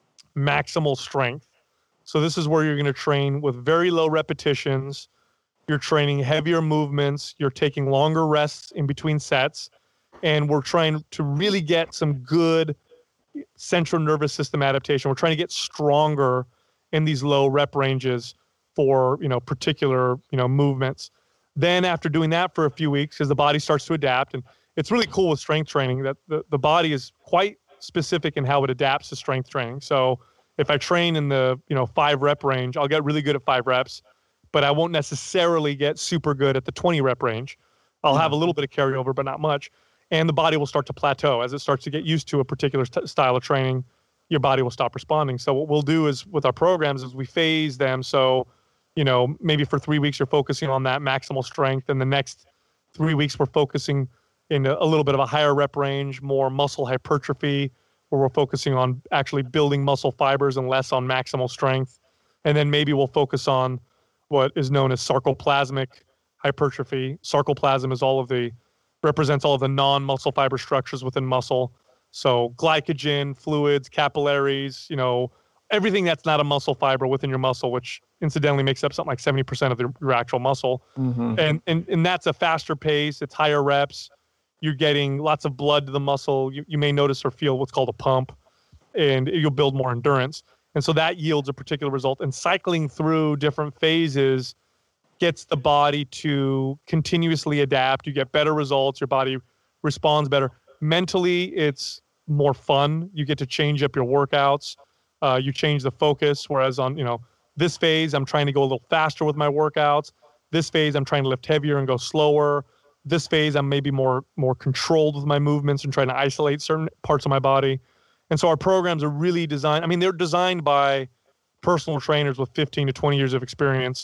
S2: maximal strength. So this is where you're going to train with very low repetitions. You're training heavier movements. You're taking longer rests in between sets. And we're trying to really get some good central nervous system adaptation. We're trying to get stronger in these low rep ranges for, you know, particular, you know, movements. Then after doing that for a few weeks, as the body starts to adapt, and it's really cool with strength training that the, the body is quite specific in how it adapts to strength training. So if I train in the, you know, five rep range, I'll get really good at five reps, but I won't necessarily get super good at the twenty rep range. I'll have a little bit of carryover, but not much. And the body will start to plateau. As it starts to get used to a particular st- style of training, your body will stop responding. So what we'll do is with our programs is we phase them. So, you know, maybe for three weeks, you're focusing on that maximal strength. And the next three weeks, we're focusing in a, a little bit of a higher rep range, more muscle hypertrophy, where we're focusing on actually building muscle fibers and less on maximal strength. And then maybe we'll focus on what is known as sarcoplasmic hypertrophy. Sarcoplasm is all of the, represents all of the non-muscle fiber structures within muscle. So glycogen, fluids, capillaries, you know, everything that's not a muscle fiber within your muscle, which incidentally makes up something like seventy percent of the, your actual muscle. Mm-hmm. And, and and that's a faster pace. It's higher reps. You're getting lots of blood to the muscle. You, you may notice or feel what's called a pump, and you'll build more endurance. And so that yields a particular result. And cycling through different phases gets the body to continuously adapt. You get better results. Your body responds better. Mentally, it's more fun. You get to change up your workouts. Uh, you change the focus. Whereas on, you know, this phase, I'm trying to go a little faster with my workouts. This phase, I'm trying to lift heavier and go slower. This phase, I'm maybe more more controlled with my movements and trying to isolate certain parts of my body. And so our programs are really designed. I mean, they're designed by personal trainers with fifteen to twenty years of experience.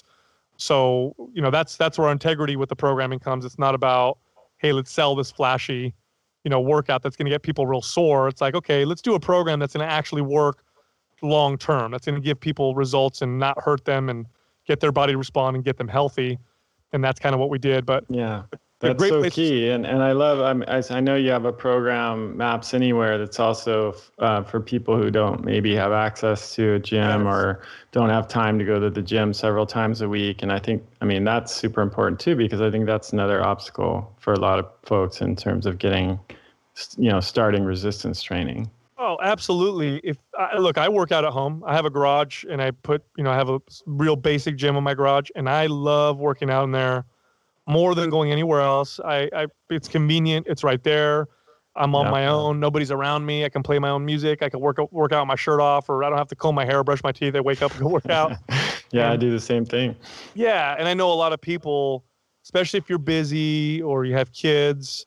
S2: So, you know, that's that's where our integrity with the programming comes. It's not about, hey, let's sell this flashy, you know, workout that's going to get people real sore. It's like, okay, let's do a program that's going to actually work long term. That's going to give people results and not hurt them and get their body to respond and get them healthy. And that's kind of what we did. But
S1: yeah, that's so key. And and I love, I'm, I, I know you have a program, Maps Anywhere, that's also uh, for people who don't maybe have access to a gym yes. or don't have time to go to the gym several times a week. And I think, I mean, that's super important too, because I think that's another obstacle for a lot of folks in terms of getting, you know, starting resistance training.
S2: Oh, absolutely. If I, look, I work out at home. I have a garage, and I put, you know, I have a real basic gym in my garage, and I love working out in there more than going anywhere else. I, I it's convenient. It's right there. I'm on yeah. my own. Nobody's around me. I can play my own music. I can work out, work out with my shirt off, or I don't have to comb my hair, brush my teeth. I wake up and go work out.
S1: yeah,
S2: and,
S1: I do the same thing.
S2: Yeah, and I know a lot of people especially if you're busy or you have kids,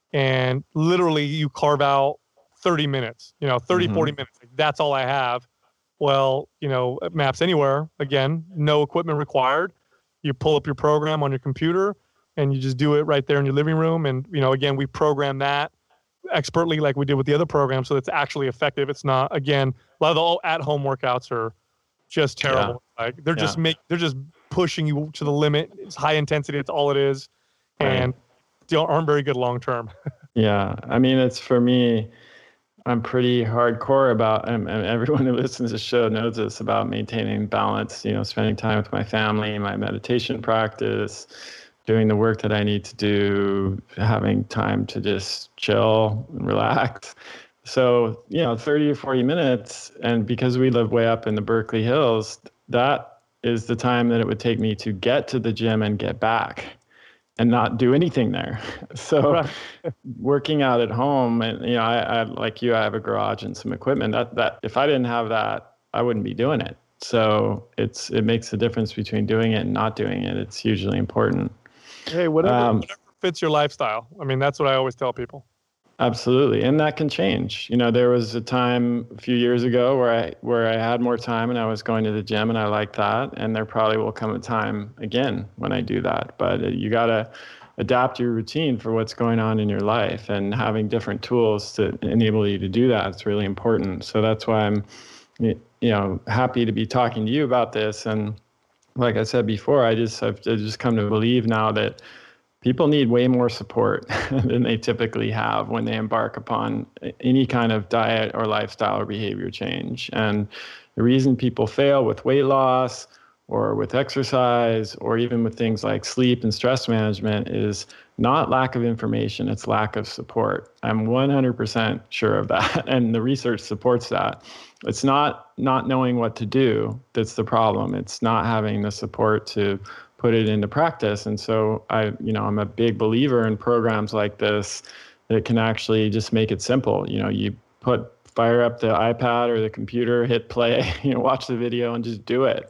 S2: and literally you carve out thirty minutes, you know, thirty,
S1: Mm-hmm.
S2: forty minutes. Like, that's all I have. Well, you know, Maps Anywhere, again, no equipment required. You pull up your program on your computer and you just do it right there in your living room. And, you know, again, we program that expertly like we did with the other programs, so it's actually effective. It's not, again, a lot of the all at-home workouts are just terrible. Yeah. Like they're yeah. just make they're just pushing you to the limit. It's high intensity. It's all it is, and
S1: right.
S2: they aren't very good long term.
S1: Yeah, I mean, it's for me. I'm pretty hardcore about, and everyone who listens to the show knows this, about maintaining balance. You know, spending time with my family, my meditation practice, doing the work that I need to do, having time to just chill and relax. So, you know, thirty or forty minutes, and because we live way up in the Berkeley Hills, that is the time that it would take me to get to the gym and get back and not do anything there. So right. Working out at home, and, you know, I, I, like you, I have a garage and some equipment that, that if I didn't have that, I wouldn't be doing it. So it's, it makes the difference between doing it and not doing it. It's hugely important.
S2: Hey, whatever, um, whatever fits your lifestyle. I mean, that's what I always tell people.
S1: Absolutely. And that can change. You know, there was a time a few years ago where I where I had more time and I was going to the gym, and I liked that. And there probably will come a time again when I do that. But you got to adapt your routine for what's going on in your life, and having different tools to enable you to do that is really important. So that's why I'm, you know, happy to be talking to you about this. And like I said before, I just I've just come to believe now that people need way more support than they typically have when they embark upon any kind of diet or lifestyle or behavior change. And the reason people fail with weight loss or with exercise or even with things like sleep and stress management is not lack of information, it's lack of support. I'm one hundred percent sure of that, and the research supports that. It's not not knowing what to do that's the problem. It's not having the support to put it into practice. And so I, you know, I'm a big believer in programs like this that can actually just make it simple. You know, you put, fire up the iPad or the computer, hit play, you know, watch the video and just do it.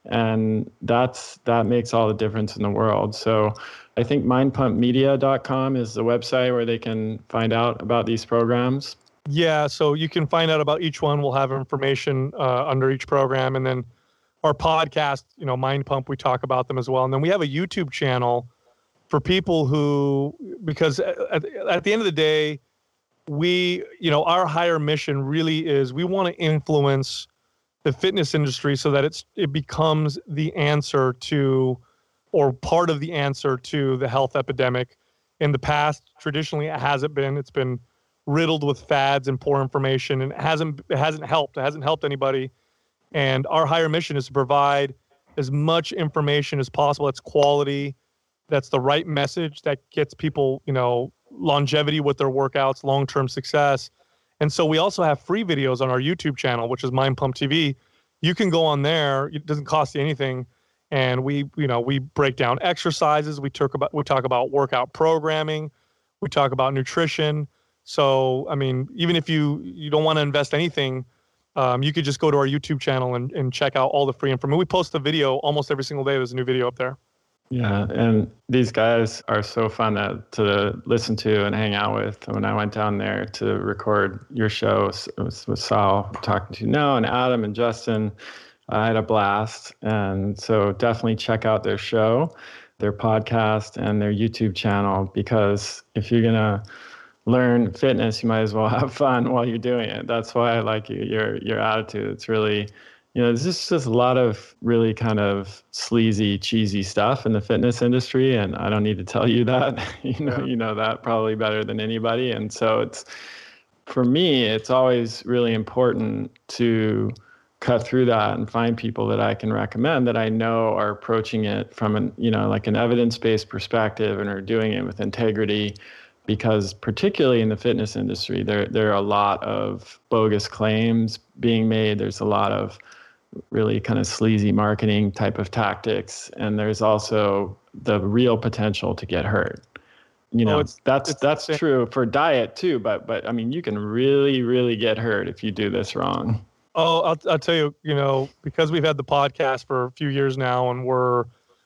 S1: And that's, that makes all the difference in the world. So I think mind pump media dot com is the website where they can find out about these programs.
S2: Yeah. So you can find out about each one. We'll have information uh, under each program. And then our podcast, you know, Mind Pump, we talk about them as well. And then we have a YouTube channel for people who, because at, at the end of the day, we, you know, our higher mission really is we want to influence the fitness industry so that it's, it becomes the answer to, or part of the answer to the health epidemic. In the past, traditionally, it hasn't been. It's been riddled with fads and poor information, and it hasn't, it hasn't helped. It hasn't helped anybody. And our higher mission is to provide as much information as possible that's quality, that's the right message, that gets people, you know, longevity with their workouts, long-term success. And so we also have free videos on our YouTube channel, which is Mind Pump T V. You can go on there. It doesn't cost you anything. And we, you know, we break down exercises. We talk about, we talk about workout programming. We talk about nutrition. So, I mean, even if you, you don't want to invest anything, Um, you could just go to our YouTube channel and, and check out all the free information. We post a video almost every single day. There's a new video up there.
S1: Yeah, and these guys are so fun to, to listen to and hang out with. When I went down there to record your show with, with Sal, talking to you now, and Adam and Justin, I had a blast. And so definitely check out their show, their podcast, and their YouTube channel, because if you're going to learn fitness, you might as well have fun while you're doing it. That's why I like you, your your attitude. It's really, you know, there's just, just a lot of really kind of sleazy, cheesy stuff in the fitness industry, and I don't need to tell you that. you know, yeah. you know that probably better than anybody. And so it's, for me, it's always really important to cut through that and find people that I can recommend that I know are approaching it from an, you know, like an evidence-based perspective and are doing it with integrity. Because particularly in the fitness industry, there there are a lot of bogus claims being made. There's a lot of really kind of sleazy marketing type of tactics, and there's also the real potential to get hurt. You know, oh, it's, that's it's that's true for diet too. But but I mean, you can really really get hurt if you do this wrong.
S2: Oh, I'll I'll tell you. You know, because we've had the podcast for a few years now, and we're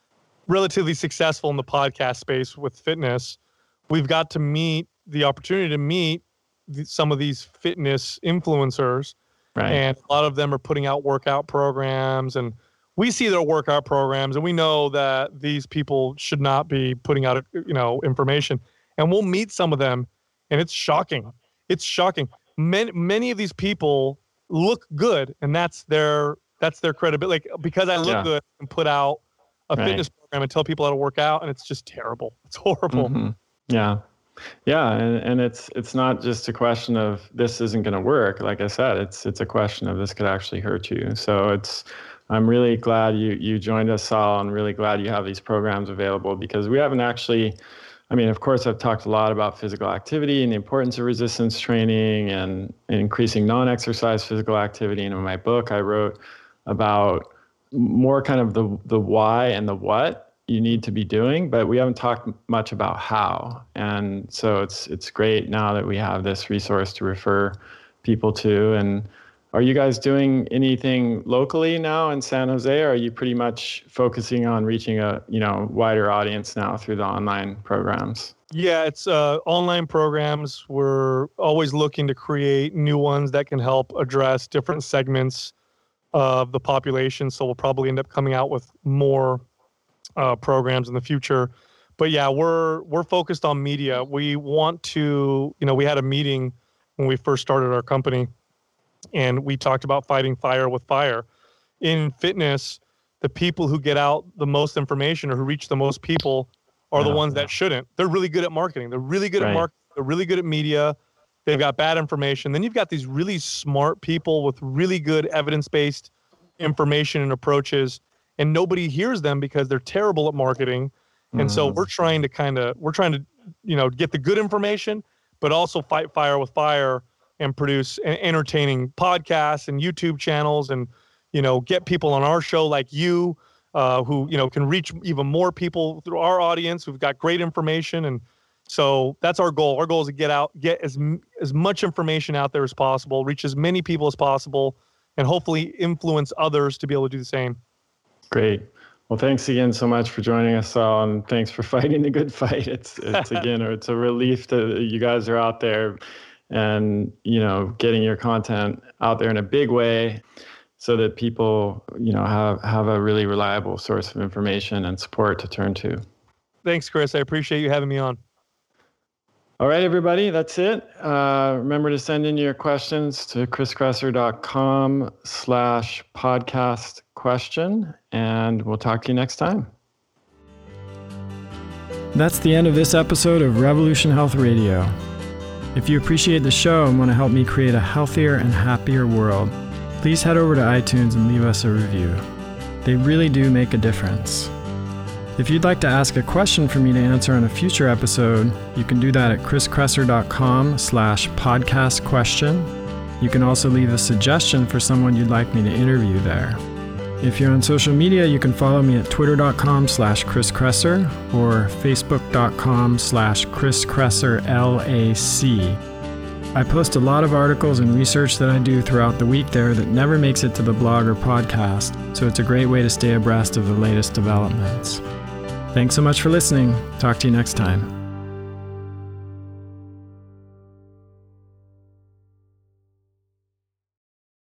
S2: relatively successful in the podcast space with fitness, we've got to meet the opportunity to meet the, some of these fitness influencers. Right. And a lot of them are putting out workout programs, and we see their workout programs, and we know that these people should not be putting out, you know, information. And we'll meet some of them, and it's shocking. It's shocking. Many, many of these people look good, and that's their that's their credibility. Like, because I look yeah. good and put out a right. fitness program and tell people how to work out, and it's just terrible. It's horrible.
S1: Mm-hmm. Yeah. Yeah, and, and it's it's not just a question of this isn't going to work. Like I said, it's it's a question of this could actually hurt you. So it's I'm really glad you you joined us, Sal, and really glad you have these programs available, because we haven't actually, I mean, of course, I've talked a lot about physical activity and the importance of resistance training and, and increasing non-exercise physical activity. And in my book, I wrote about more kind of the the why and the what you need to be doing, but we haven't talked much about how. And so it's it's great now that we have this resource to refer people to. And are you guys doing anything locally now in San Jose, or are you pretty much focusing on reaching a, you know, wider audience now through the online programs?
S2: Yeah, it's uh, online programs. We're always looking to create new ones that can help address different segments of the population. So we'll probably end up coming out with more Uh, programs in the future. But yeah, we're we're focused on media. We want to, you know, we had a meeting when we first started our company, and we talked about fighting fire with fire. In fitness, the people who get out the most information or who reach the most people are the ones that shouldn't. They're really good at marketing. They're really good right. at marketing. They're really good at media. They've got bad information. Then you've got these really smart people with really good evidence-based information and approaches, and nobody hears them because they're terrible at marketing. And mm. so we're trying to kind of, we're trying to, you know, get the good information, but also fight fire with fire and produce entertaining podcasts and YouTube channels, and, you know, get people on our show like you, uh, who, you know, can reach even more people through our audience. We've got great information. And so that's our goal. Our goal is to get out, get as, as much information out there as possible, reach as many people as possible, and hopefully influence others to be able to do the same.
S1: Great. Well, thanks again so much for joining us, Sal, and thanks for fighting the good fight. It's, it's again, it's a relief that you guys are out there and, you know, getting your content out there in a big way so that people, you know, have, have a really reliable source of information and support to turn to.
S2: Thanks, Chris. I appreciate you having me on.
S1: All right, everybody, that's it. Uh, remember to send in your questions to chriskresser.com slash podcast question, and we'll talk to you next time. That's the end of this episode of Revolution Health Radio. If you appreciate the show and want to help me create a healthier and happier world, please head over to iTunes and leave us a review. They really do make a difference. If you'd like to ask a question for me to answer on a future episode, you can do that at chriskresser.com slash podcast question. You can also leave a suggestion for someone you'd like me to interview there. If you're on social media, you can follow me at twitter.com slash chriskresser or facebook.com slash chriskresserlac. I post a lot of articles and research that I do throughout the week there that never makes it to the blog or podcast, so it's a great way to stay abreast of the latest developments. Thanks so much for listening. Talk to you next time.